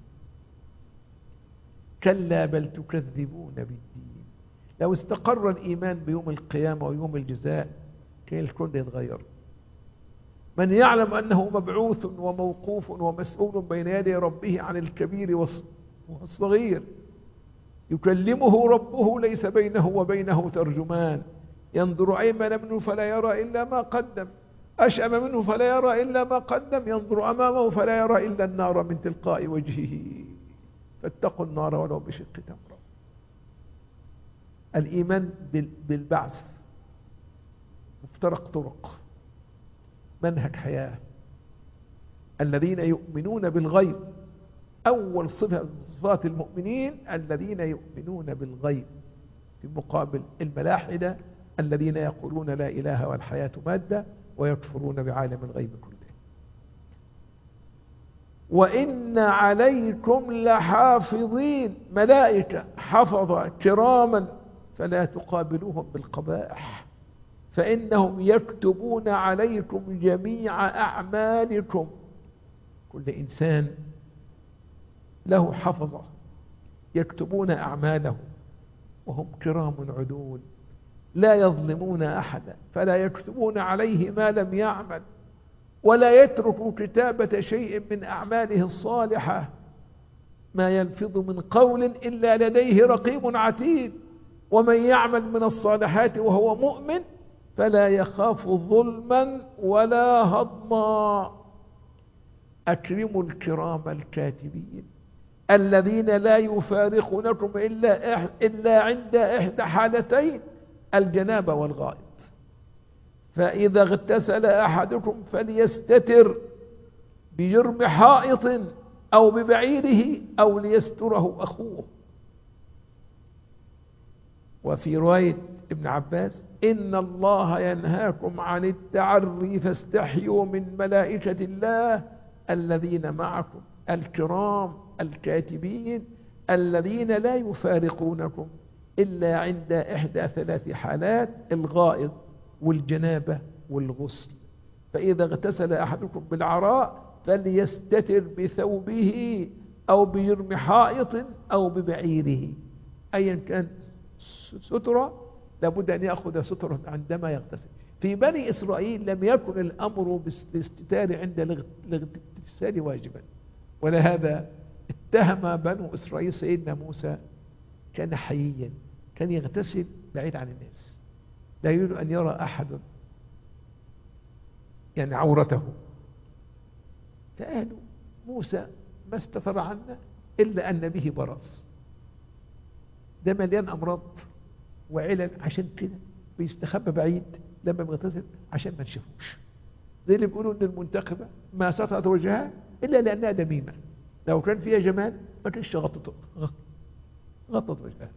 كلا بل تكذبون بالدين. لو استقر الإيمان بيوم القيامة ويوم الجزاء كان الكل يتغير. من يعلم أنه مبعوث وموقوف ومسؤول بين يدي ربه عن الكبير والصغير، يكلمه ربه ليس بينه وبينه ترجمان، ينظر أيمن منه فلا يرى إلا ما قدم، أشأم منه فلا يرى إلا ما قدم، ينظر أمامه فلا يرى إلا النار من تلقاء وجهه، فاتقوا النار ولو بشق تمرة. الإيمان بالبعث مفترق طرق، منهج حياة. الذين يؤمنون بالغيب، أول صفة من صفات المؤمنين الذين يؤمنون بالغيب، في مقابل الملاحدة الذين يقولون لا إله والحياة مادة ويكفرون بعالم الغيب كله. وإن عليكم لحافظين، ملائكة حفظة كراما فلا تقابلوهم بالقبائح فإنهم يكتبون عليكم جميع أعمالكم. كل إنسان له حفظة يكتبون أعماله، وهم كرام عدول لا يظلمون أحدا، فلا يكتبون عليه ما لم يعمل، ولا يترك كتابة شيء من أعماله الصالحة. ما يلفظ من قول إلا لديه رقيب عتيد. ومن يعمل من الصالحات وهو مؤمن فلا يخاف ظلما ولا هضما. أكرموا الكرام الكاتبين الذين لا يفارقونكم إلا عند إحدى حالتين: الجنابة والغائط. فإذا اغتسل أحدكم فليستتر بجرم حائط أو ببعيره أو ليستره أخوه. وفي رواية ابن عباس: إن الله ينهاكم عن التعري فاستحيوا من ملائكة الله الذين معكم الكرام الكاتبين الذين لا يفارقونكم إلا عند إحدى ثلاث حالات: الغائط والجنابة والغسل. فإذا اغتسل أحدكم بالعراء فليستتر بثوبه أو بجرم حائط أو ببعيره. أيا كان سترة لابد أن يأخذ سترة عندما يغتسل. في بني إسرائيل لم يكن الأمر بالاستتار عند الاغتسال واجبا، ولهذا اتهم بنو إسرائيل سيدنا موسى كان حييا، كان يغتسل بعيد عن الناس، لا يريد أن يرى أحد يعني عورته. فقالوا موسى ما استتر عنا إلا أن به برص، ده مليان أمراض وعلل، عشان كده بيستخبى بعيد لما بيغتسل عشان ما نشوفوش. زي اللي بيقولوا ان المنتخبة ما سترت وجهها إلا لأنها دميمة، لو كان فيها جمال ما كانش غطت وجهها.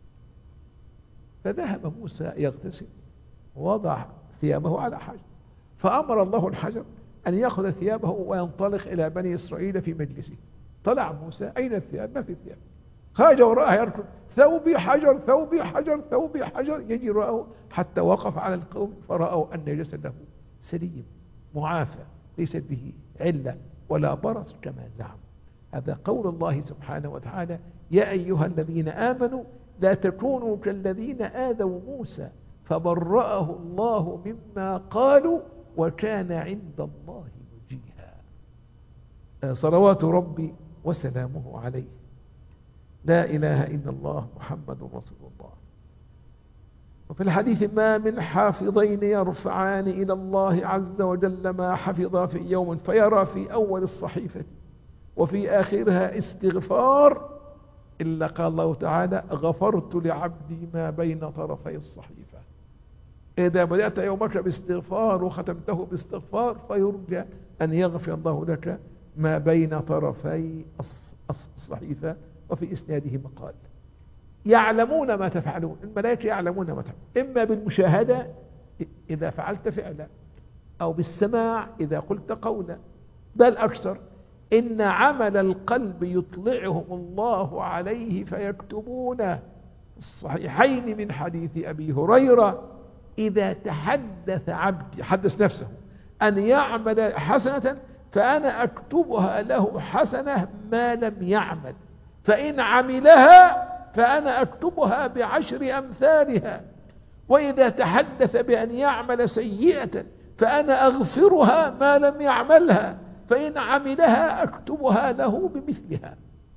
فذهب موسى يغتسل ووضع ثيابه على حجر، فأمر الله الحجر أن يأخذ ثيابه وينطلق إلى بني إسرائيل في مجلسه. طلع موسى: أين الثياب؟ ما في ثياب. خرج وراءه يركض: ثوبي حجر ثوبي حجر ثوبي حجر. يجي وراءه حتى وقف على القوم فرأوا أن جسده سليم معافى، ليست به علة ولا برص كما زعم. هذا قول الله سبحانه وتعالى: يا أيها الذين آمنوا لا تكونوا كالذين آذوا موسى فبرأه الله مما قالوا وكان عند الله وجيها. صلوات ربي وسلامه عليه. لا إله إلا الله محمد رسول الله. وفي الحديث: ما من حافظين يرفعان إلى الله عز وجل ما حفظا في يوم فيرى في أول الصحيفة وفي آخرها استغفار إلا قال الله تعالى: غفرت لعبدي ما بين طرفي الصحيفة. إذا بدأت يومك باستغفار وختمته باستغفار فيرجى أن يغفر الله لك ما بين طرفي الصحيفة. وفي إسناده مقال: يعلمون ما تفعلون. الملائكة يعلمون ما تفعلون، إما بالمشاهدة إذا فعلت فعلا، أو بالسماع إذا قلت قولا، بل أكثر إن عمل القلب يطلعهم الله عليه فيكتبونه. الصحيحين من حديث أبي هريرة: إذا تحدث عبدي، حدث نفسه، أن يعمل حسنة فأنا أكتبها له حسنة ما لم يعمل، فإن عملها فأنا أكتبها ب10 أمثالها. وإذا تحدث بأن يعمل سيئة فأنا أغفرها ما لم يعملها، فإن عملها أكتبها له بمثلها.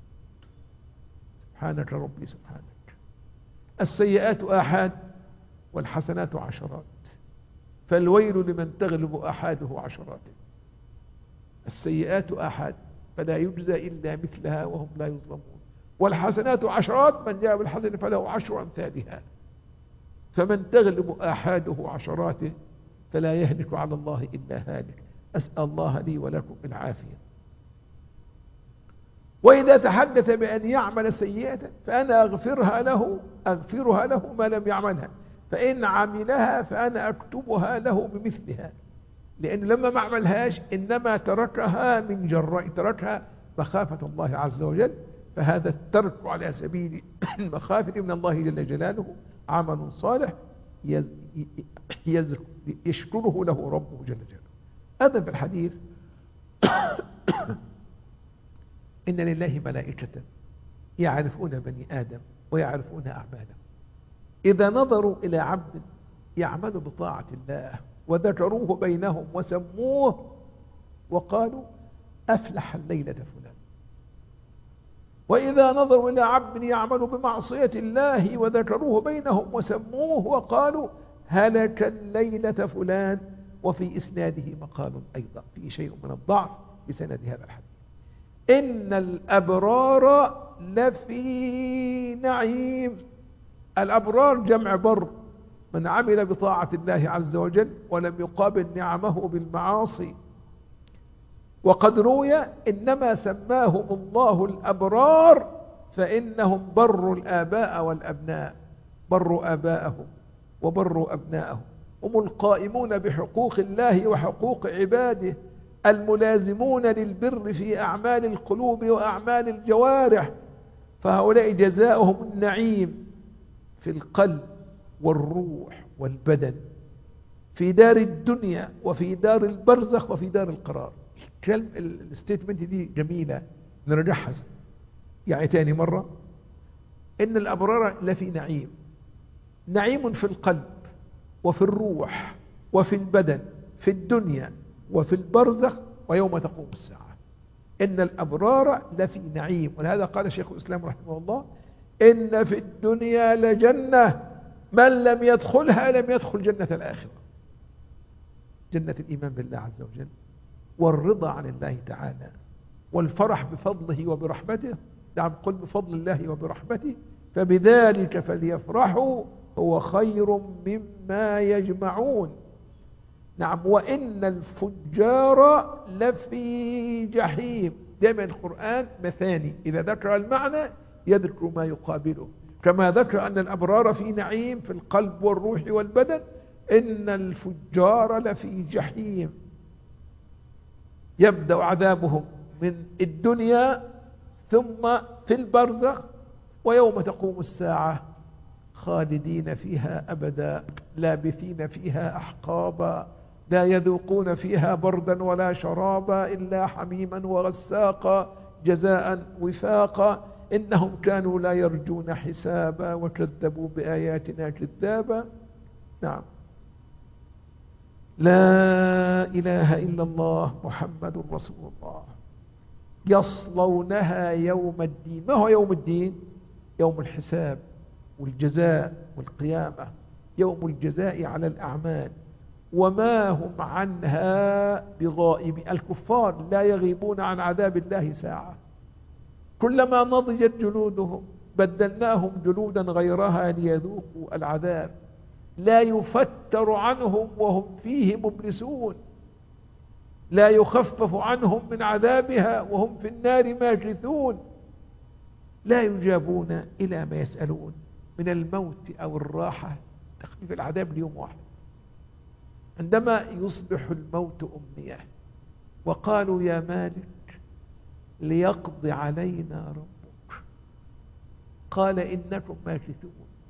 سبحانك ربي سبحانك. السيئات آحاد والحسنات عشرات، فالويل لمن تغلب آحاده عشرات. السيئات آحاد فلا يجزى إلا مثلها وهم لا يظلمون، والحسنات عشرات من جاء بالحسنة فله 10 أمثالها. فمن تغلب آحاده عشراته فلا يهلك على الله إلا هالك. أسأل الله لي ولكم العافية. وإذا تحدث بأن يعمل سيئة فأنا أغفرها له ما لم يعملها، فإن عملها فأنا أكتبها له بمثلها. لأن لما ما عملهاش إنما تركها من جراء، تركها مخافة الله عز وجل. فهذا الترك على سبيل المخافة من الله جل جلاله عمل صالح يشكره له ربه جل جلاله. هذا في الحديث إن لله ملائكة يعرفون بني آدم ويعرفون أعمالهم، إذا نظروا إلى عبد يعمل بطاعة الله وذكروه بينهم وسموه وقالوا أفلح الليلة فلان، وإذا نظروا إلى عبد يعمل بمعصية الله وذكروه بينهم وسموه وقالوا هلك الليلة فلان. وفي إسناده مقال أيضا فيه شيء من الضعف بسند هذا الحديث. إن الأبرار لفي نعيم. الأبرار جمع بر، من عمل بطاعة الله عز وجل ولم يقابل نعمه بالمعاصي. وقد روي إنما سماهم الله الأبرار فإنهم بروا الآباء والأبناء، بروا آباءهم وبروا أبناءهم، هم القائمون بحقوق الله وحقوق عباده، الملازمون للبر في أعمال القلوب وأعمال الجوارح، فهؤلاء جزاؤهم النعيم في القلب والروح والبدن، في دار الدنيا وفي دار البرزخ وفي دار القرار. الستيتمنت دي جميلة نرجعها يعني تاني مرة. إن الأبرار لفي نعيم، نعيم في القلب وفي الروح وفي البدن، في الدنيا وفي البرزخ ويوم تقوم الساعة. إن الأبرار لفي نعيم. ولهذا قال شيخ الإسلام رحمه الله إن في الدنيا لجنة من لم يدخلها لم يدخل جنة الآخرة، جنة الإيمان بالله عز وجل والرضا عن الله تعالى والفرح بفضله وبرحمته. نعم قل بفضل الله وبرحمته فبذلك فليفرحوا هو خير مما يجمعون. نعم وإن الفجار لفي جحيم. دائما القرآن مثاني، إذا ذكر المعنى يذكر ما يقابله، كما ذكر أن الأبرار في نعيم في القلب والروح والبدن، إن الفجار لفي جحيم يبدأ عذابهم من الدنيا ثم في البرزخ ويوم تقوم الساعة خالدين فيها أبدا لابثين فيها أحقابا لا يذوقون فيها بردا ولا شرابا إلا حميما وغساقا جزاء وفاقا إنهم كانوا لا يرجون حسابا وكذبوا بآياتنا كذابا. نعم لا إله إلا الله محمد رسول الله. يصلونها يوم الدين. ما هو يوم الدين؟ يوم الحساب والجزاء والقيامة، يوم الجزاء على الأعمال، وما هم عنها بغائبين. الكفار لا يغيبون عن عذاب الله ساعة، كلما نضجت جلودهم بدلناهم جلودا غيرها ليذوقوا العذاب، لا يفتر عنهم وهم فيه مبلسون، لا يخفف عنهم من عذابها وهم في النار ماجثون، لا يجابون إلى ما يسألون من الموت أو الراحة، تخفيف العذاب ليوم واحد. عندما يصبح الموت أمنية وقالوا يا مالك ليقضي علينا ربك، قال إنكم ماكثون.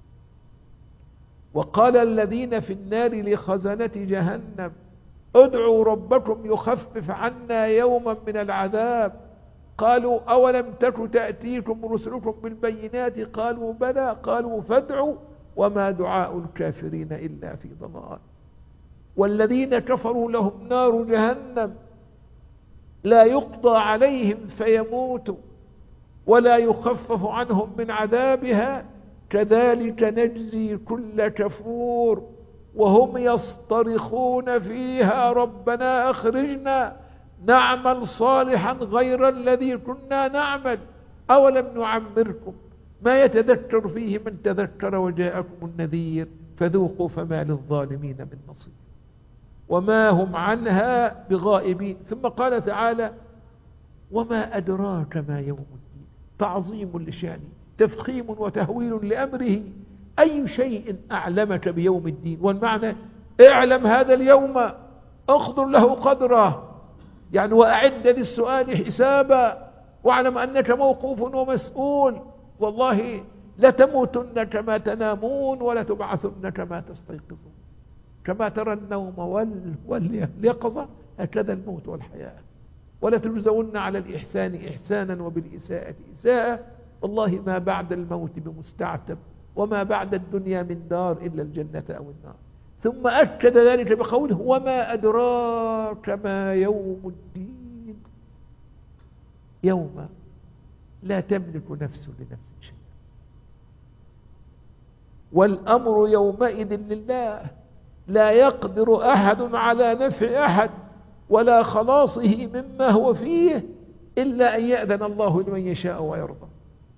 وقال الذين في النار لخزنة جهنم ادعوا ربكم يخفف عنا يوما من العذاب، قالوا أولم تك تأتيكم رسلكم بالبينات قالوا بلى، قالوا فادعوا وما دعاء الكافرين إلا في ضلال. والذين كفروا لهم نار جهنم لا يقضى عليهم فيموتوا ولا يخفف عنهم من عذابها كذلك نجزي كل كفور وهم يصطرخون فيها ربنا أخرجنا نعمل صالحا غير الذي كنا نعمل أولم نعمركم ما يتذكر فيه من تذكر وجاءكم النذير فذوقوا فما للظالمين من نصير وما هم عنها بغائبين. ثم قال تعالى وما أدراك ما يوم الدين، تعظيم لشانه، تفخيم وتهويل لأمره، أي شيء أعلمك بيوم الدين. والمعنى اعلم هذا اليوم اخضر له قدره، يعني وأعد للسؤال حسابا، واعلم أنك موقوف ومسؤول، والله لتموتن كما تنامون ولتبعثن كما تستيقظون. كما ترى النوم واليقظة هكذا الموت والحياة. ولا تجزون على الإحسان إحسانا وبالإساءة إساءة، والله ما بعد الموت بمستعتب، وما بعد الدنيا من دار إلا الجنة أو النار. ثم أكد ذلك بقوله وما أدراك ما يوم الدين، يوم لا تملك نفس لنفس شيئا، والأمر يومئذ لله، لا يقدر أحد على نفع أحد ولا خلاصه مما هو فيه إلا أن يأذن الله لمن يشاء ويرضى.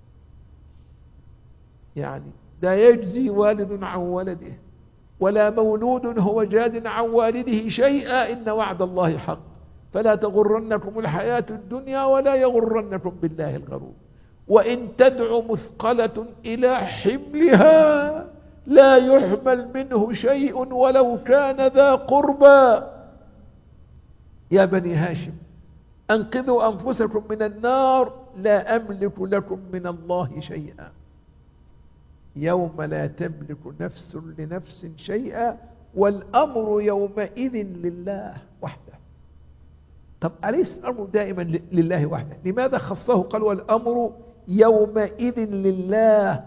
يعني لا يجزي والد عن ولده ولا مولود هو جاز عن والده شيئا، إن وعد الله حق، فلا تغرنكم الحياة الدنيا ولا يغرنكم بالله الغرور. وإن تدع مثقلة إلى حملها لا يحمل منه شيء ولو كان ذا قربى. يا بني هاشم أنقذوا أنفسكم من النار لا أملك لكم من الله شيئا. يوم لا تملك نفس لنفس شيئا والأمر يومئذ لله وحده. طب أليس الأمر دائما لله وحده؟ لماذا خصه قال والأمر يومئذ لله؟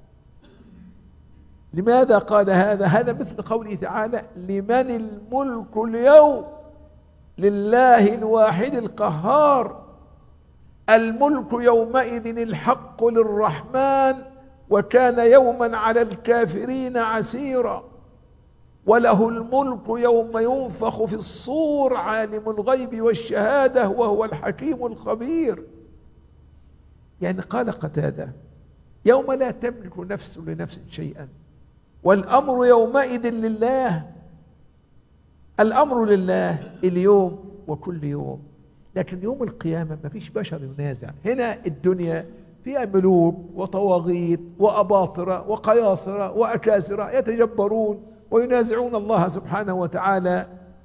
لماذا قال هذا؟ هذا مثل قوله تعالى لمن الملك اليوم، لله الواحد القهار. الملك يومئذ الحق للرحمن وكان يوما على الكافرين عسيرا. وله الملك يوم ينفخ في الصور عالم الغيب والشهادة وهو الحكيم الخبير. يعني قال قتادة يوم لا تملك نفس لنفس شيئا والأمر يومئذ لله. الأمر لله اليوم وكل يوم، لكن يوم القيامة ما فيش بشر ينازع. هنا الدنيا فيها ملوك وطواغيت وأباطرة وقياصرة وأكاسرة يتجبرون وينازعون الله سبحانه وتعالى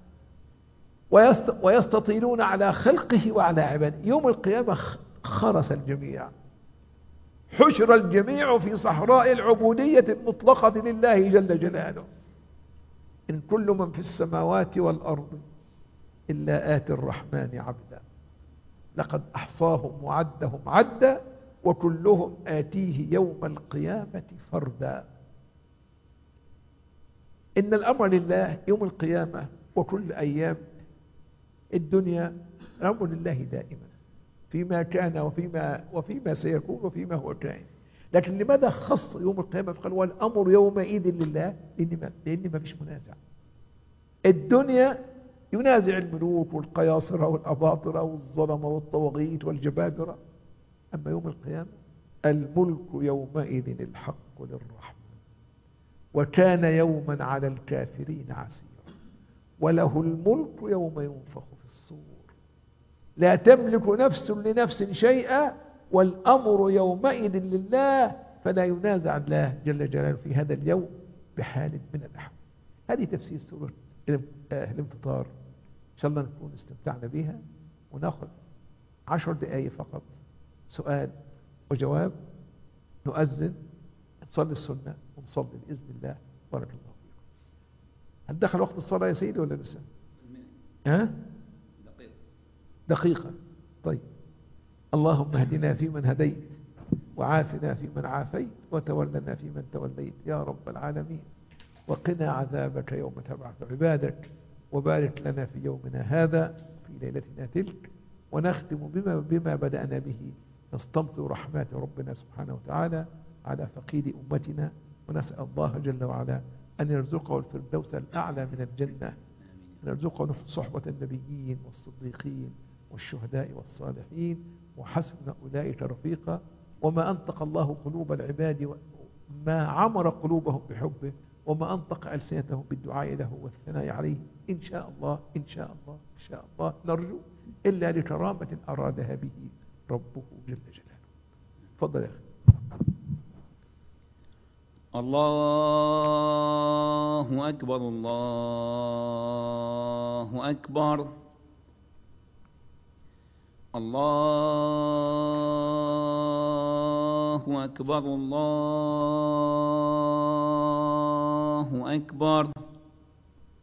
ويستطيلون على خلقه وعلى عباده. يوم القيامة خرس الجميع، حشر الجميع في صحراء العبودية المطلقة لله جل جلاله. إن كل من في السماوات والأرض إلا آتي الرحمن عبدا لقد أحصاهم وعدهم عدا وكلهم آتيه يوم القيامة فردا. إن الأمر لله يوم القيامة وكل أيام الدنيا، الأمر لله دائما فيما كان وفيما سيكون وفيما هو كائن. لكن لماذا خص يوم القيامة فقال والأمر يومئذ لله؟ لأن ما فيش منازع. الدنيا ينازع الملوك والقياصرة والأباطرة والظلمة والطواغيت والجبابرة، أما يوم القيامة الملك يومئذ الحق للرحمن وكان يوما على الكافرين عسيرا. وله الملك يوم ينفخ في الصور لا تملك نفس لنفس شيئا والأمر يومئذ لله، فلا ينازع الله جل جلاله في هذا اليوم بحال من الأحوال. هذه تفسير سورة الانفطار. إن شاء الله نكون استمتعنا بها، ونأخذ 10 دقائق فقط سؤال وجواب، نؤذن، نصلي السنة ونصلي بإذن الله. بارك الله فيكم. هل دخل وقت الصلاة يا سيدي ولا لسه؟ دقيقة. طيب. اللهم اهدنا فيمن هديت وعافنا فيمن عافيت وتولنا فيمن توليت يا رب العالمين، وقنا عذابك يوم تبعث عبادك، وبارك لنا في يومنا هذا في ليلتنا تلك، ونختم بما بدأنا به، نستمطر رحمات ربنا سبحانه وتعالى على فقيد أمتنا، ونسأل الله جل وعلا أن يرزقه الفردوس الأعلى من الجنة، أن يرزقه صحبة النبيين والصديقين والشهداء والصالحين، وحسن أولئك رفيقا. وما أنطق الله قلوب العباد، ما عمر قلوبهم بحبه، وما أنطق ألسنتهم بالدعاء له والثناء عليه. إن شاء الله إن شاء الله إن شاء الله نرجو إلا لكرامة أرادها به ربه جل جلاله. تفضل يا أخي. الله أكبر الله أكبر الله أكبر الله أكبر.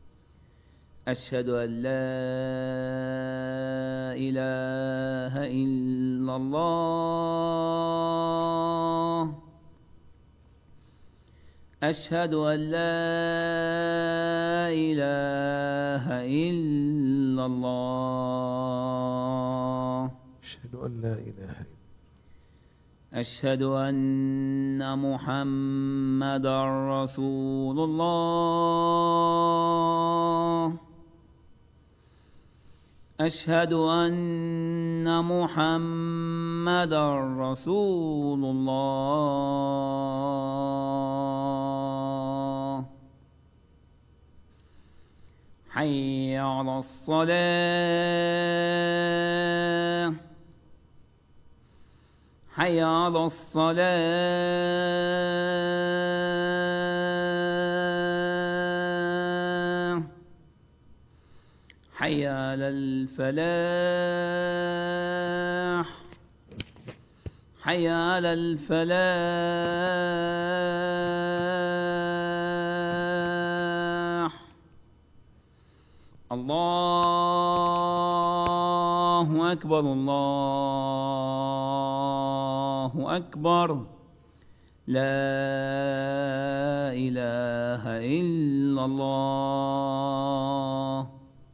أشهد أن لا إله إلا الله. أشهد أن لا إله إلا الله. أشهد أن لا إله إلا أشهد أن محمدا رسول الله. أشهد أن محمدا رسول الله. حي على الصلاة. حي على الصلاة. حي على الفلاح. حي على الفلاح. الله أكبر الله أكبر. لا إله إلا الله.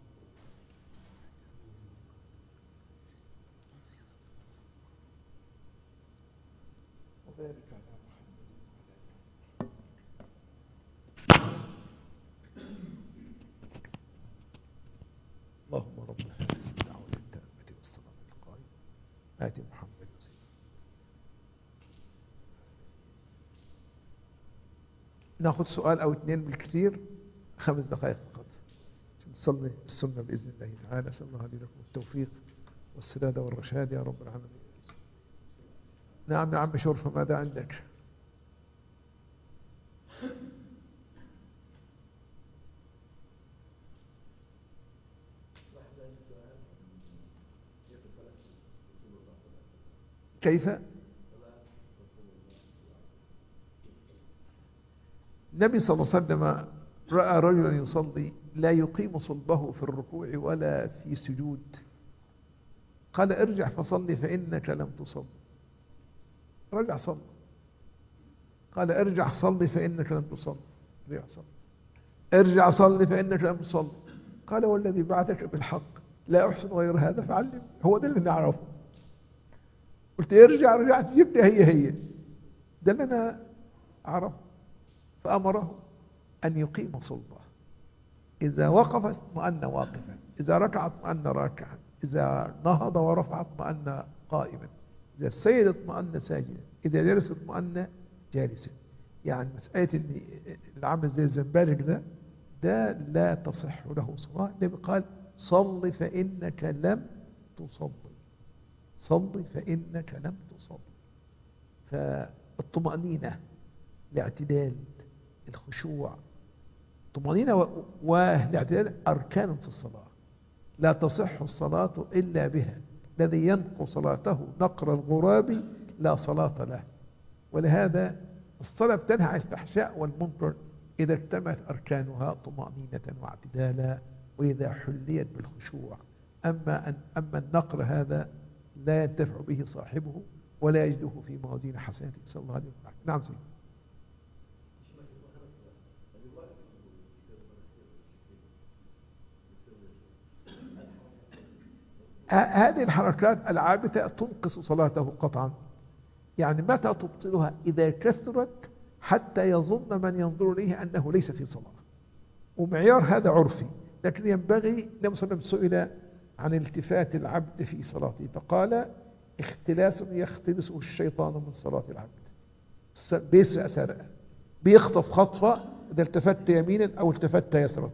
اللهم رب هذه الدعوة التامة والصلاة القائمة آت محمد وسلم. ناخذ سؤال أو اثنين بالكثير، 5 دقائق فقط عشان نصلي السنة بإذن الله تعالى. أسأل الله لي لكم التوفيق والسداد والرشاد يا رب العالمين. نعم يا عم شرفة، ماذا عندك؟ كيف؟ النبي صلى الله عليه وسلم رأى رجلا يصلي لا يقيم صلبه في الركوع ولا في سجود، قال ارجع فصلي فإنك لم تصل. رجع صلي، قال ارجع صلي فإنك لم تصل. رجع صلي، ارجع صلي فإنك لم تصل. قال والذي بعثك بالحق لا أحسن غير هذا فعلم. هو ده اللي نعرفه. قلت ارجع، رجعت جبتها هي ده اللي أنا أعرفه. فأمره أن يقيم صلبه. إذا وقف اطمأن واقفا، إذا ركع اطمأن راكعا، إذا نهض ورفع اطمأن قائما، إذا السيد اطمأن ساجدا، إذا جلس اطمأن جالسا. يعني مسألة إن العمل زي الزنبالك ده لا تصح له صلاة. النبي قال صل فإنك لم تصلي. صل فإنك لم تصلي. فالطمأنينة، الاعتدال، الخشوع، الطمأنينة والاعتدال أركان في الصلاة، لا تصح الصلاة إلا بها. الذي ينقض صلاته نقر الغراب لا صلاة له. ولهذا الصلاة بتنهى عن الفحشاء والمنكر إذا اجتمعت أركانها طمأنينة واعتدالا، وإذا حليت بالخشوع. أما النقر هذا لا ينتفع به صاحبه ولا يجده في موازين حسناته. صلى الله عليه وسلم. نعم سيدي. هذه الحركات العابثة تنقص صلاته قطعا. يعني متى تبطلها؟ إذا كثرت حتى يظن من ينظر إليه أنه ليس في صلاة، ومعيار هذا عرفي. لكن ينبغي، النبي صلى الله عليه وسلم سئل عن التفات العبد في صلاته فقال اختلاس يختلسه الشيطان من صلاة العبد. بيسرق سرقة، بيخطف خطفة إذا التفت يمينا أو التفت يسرة.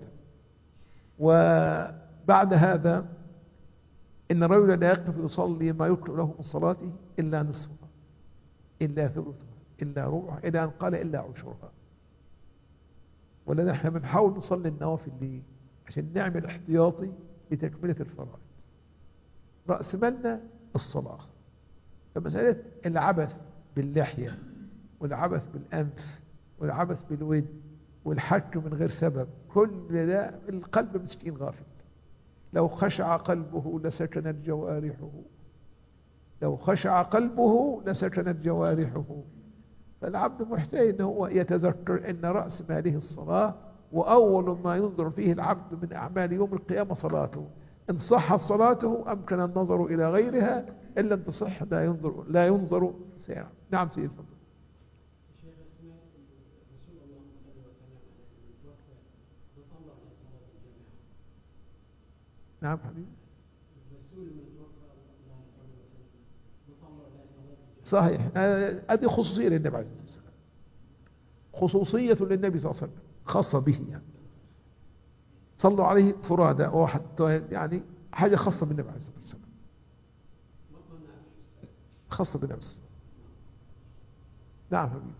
وبعد هذا إن الرجل لا يقف يصلي ما يكره له من صلاته إلا نصفها، إلا ثلثها، إلا ربعها، إلى أن قال إلا عشرها. ولا نحن بنحاول نصلي النوافل ليه؟ عشان نعمل احتياطي لتكملة الفرائض. رأس مالنا الصلاة. فمسألة العبث باللحية والعبث بالأنف والعبث بالود والحج من غير سبب، كل ده القلب مسكين غافل. لو خشع قلبه لسكنت جوارحه، لو خشع قلبه لسكنت جوارحه. فالعبد محتاج ان هو يتذكر ان رأس ماله الصلاة، واول ما ينظر فيه العبد من اعمال يوم القيامة صلاته. ان صحت صلاته امكن النظر الى غيرها، ان لم تصح لا ينظر سيرا. نعم سيدي تفضل. شيخ اسماء الرسول اللهم صل وسلم عليه من توفى وصلى على صلاة الجماعة. نعم حبيبي. الرسول من توفى اللهم صل وسلم وصلى على صلاة الجماعة. صحيح، هذه خصوصية للنبي عليه الصلاة والسلام، خصوصية للنبي صلى الله عليه وسلم خاصة به يعني. صلوا عليه فرادى، واحد يعني حاجة خاصة بالنبي عليه الصلاة والسلام، خاصة بنفسه. نعم حبيبي.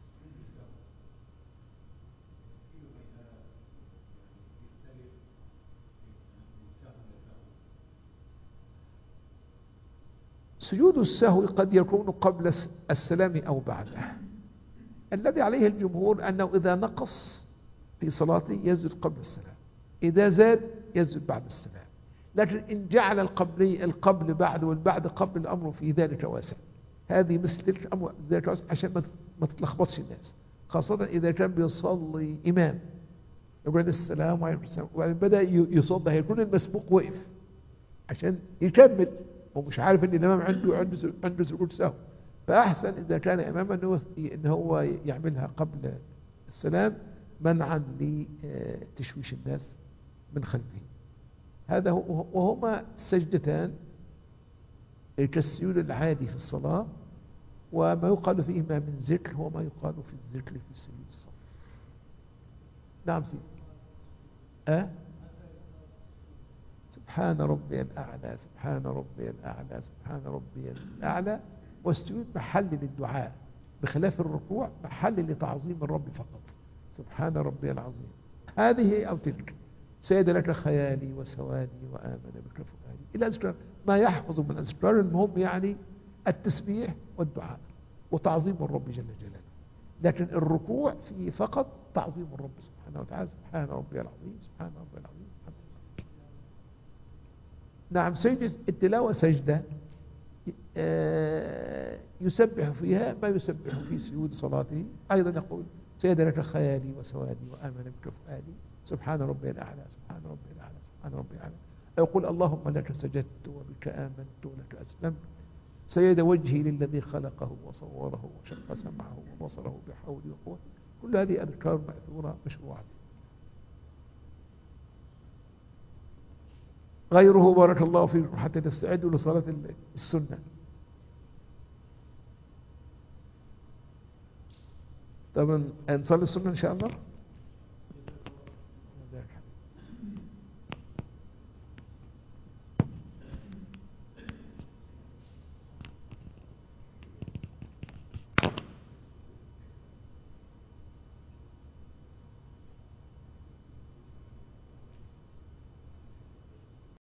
سجود السهو قد يكون قبل السلام أو بعده. الذي عليه الجمهور أنه إذا نقص في صلاته يسجد قبل السلام، إذا زاد يسجد بعد السلام. لكن إن جعل القبل بعد والبعد قبل، الأمر في ذلك واسع. هذه مثل الأمر ذلك واسع عشان ما تتلخبطش الناس، خاصة إذا كان بيصلي إمام يقول السلام عليكم السلام وبعدين بدأ يصلي، هيكون المسبوق وقف عشان يكمل ومش عارف ان الامام عنده سجود سهو. فاحسن اذا كان اماما ان هو يعملها قبل السلام منعا لتشويش الناس من خلفه. هذا هو، وهما سجدتان كالسجود العادي في الصلاة، وما يقال فيهما من ذكر هو ما يقال في الذكر في السجود الصلاة. نعم سيدي. سبحان ربي الأعلى، سبحان ربي الأعلى، سبحان ربي الأعلى. والسجود محل للدعاء، بخلاف الركوع محل لتعظيم الرب فقط. سبحان ربي العظيم، هذه أو تلك. سيد لك خيالي وسوادي وآمن بك فؤادي، إلى أذكار ما يحفظ من أذكار. المهم يعني التسبيح والدعاء وتعظيم الرب جل جلاله. لكن الركوع فيه فقط تعظيم الرب سبحانه وتعالى. سبحان ربي العظيم، سبحان ربي العظيم. نعم، سجدة التلاوة سجدة يسبح فيها ما يسبح في سجود صلاته. أيضا يقول سيد لك خيالي وسوادي وآمن بك فؤادي، سبحان ربي الأعلى، سبحان ربي الأعلى، سبحان ربي الأعلى. يقول اللهم لك سجدت وبك آمنت ولك أسلمت، سيد وجهي للذي خلقه وصوره وشق سمعه وبصره بحول وقوة. كل هذه أذكار مأثورة مشروعة. غيره بارك الله فيكم حتى تستعدوا لصلاة السنة. طبعا نصلي السنة إن شاء الله.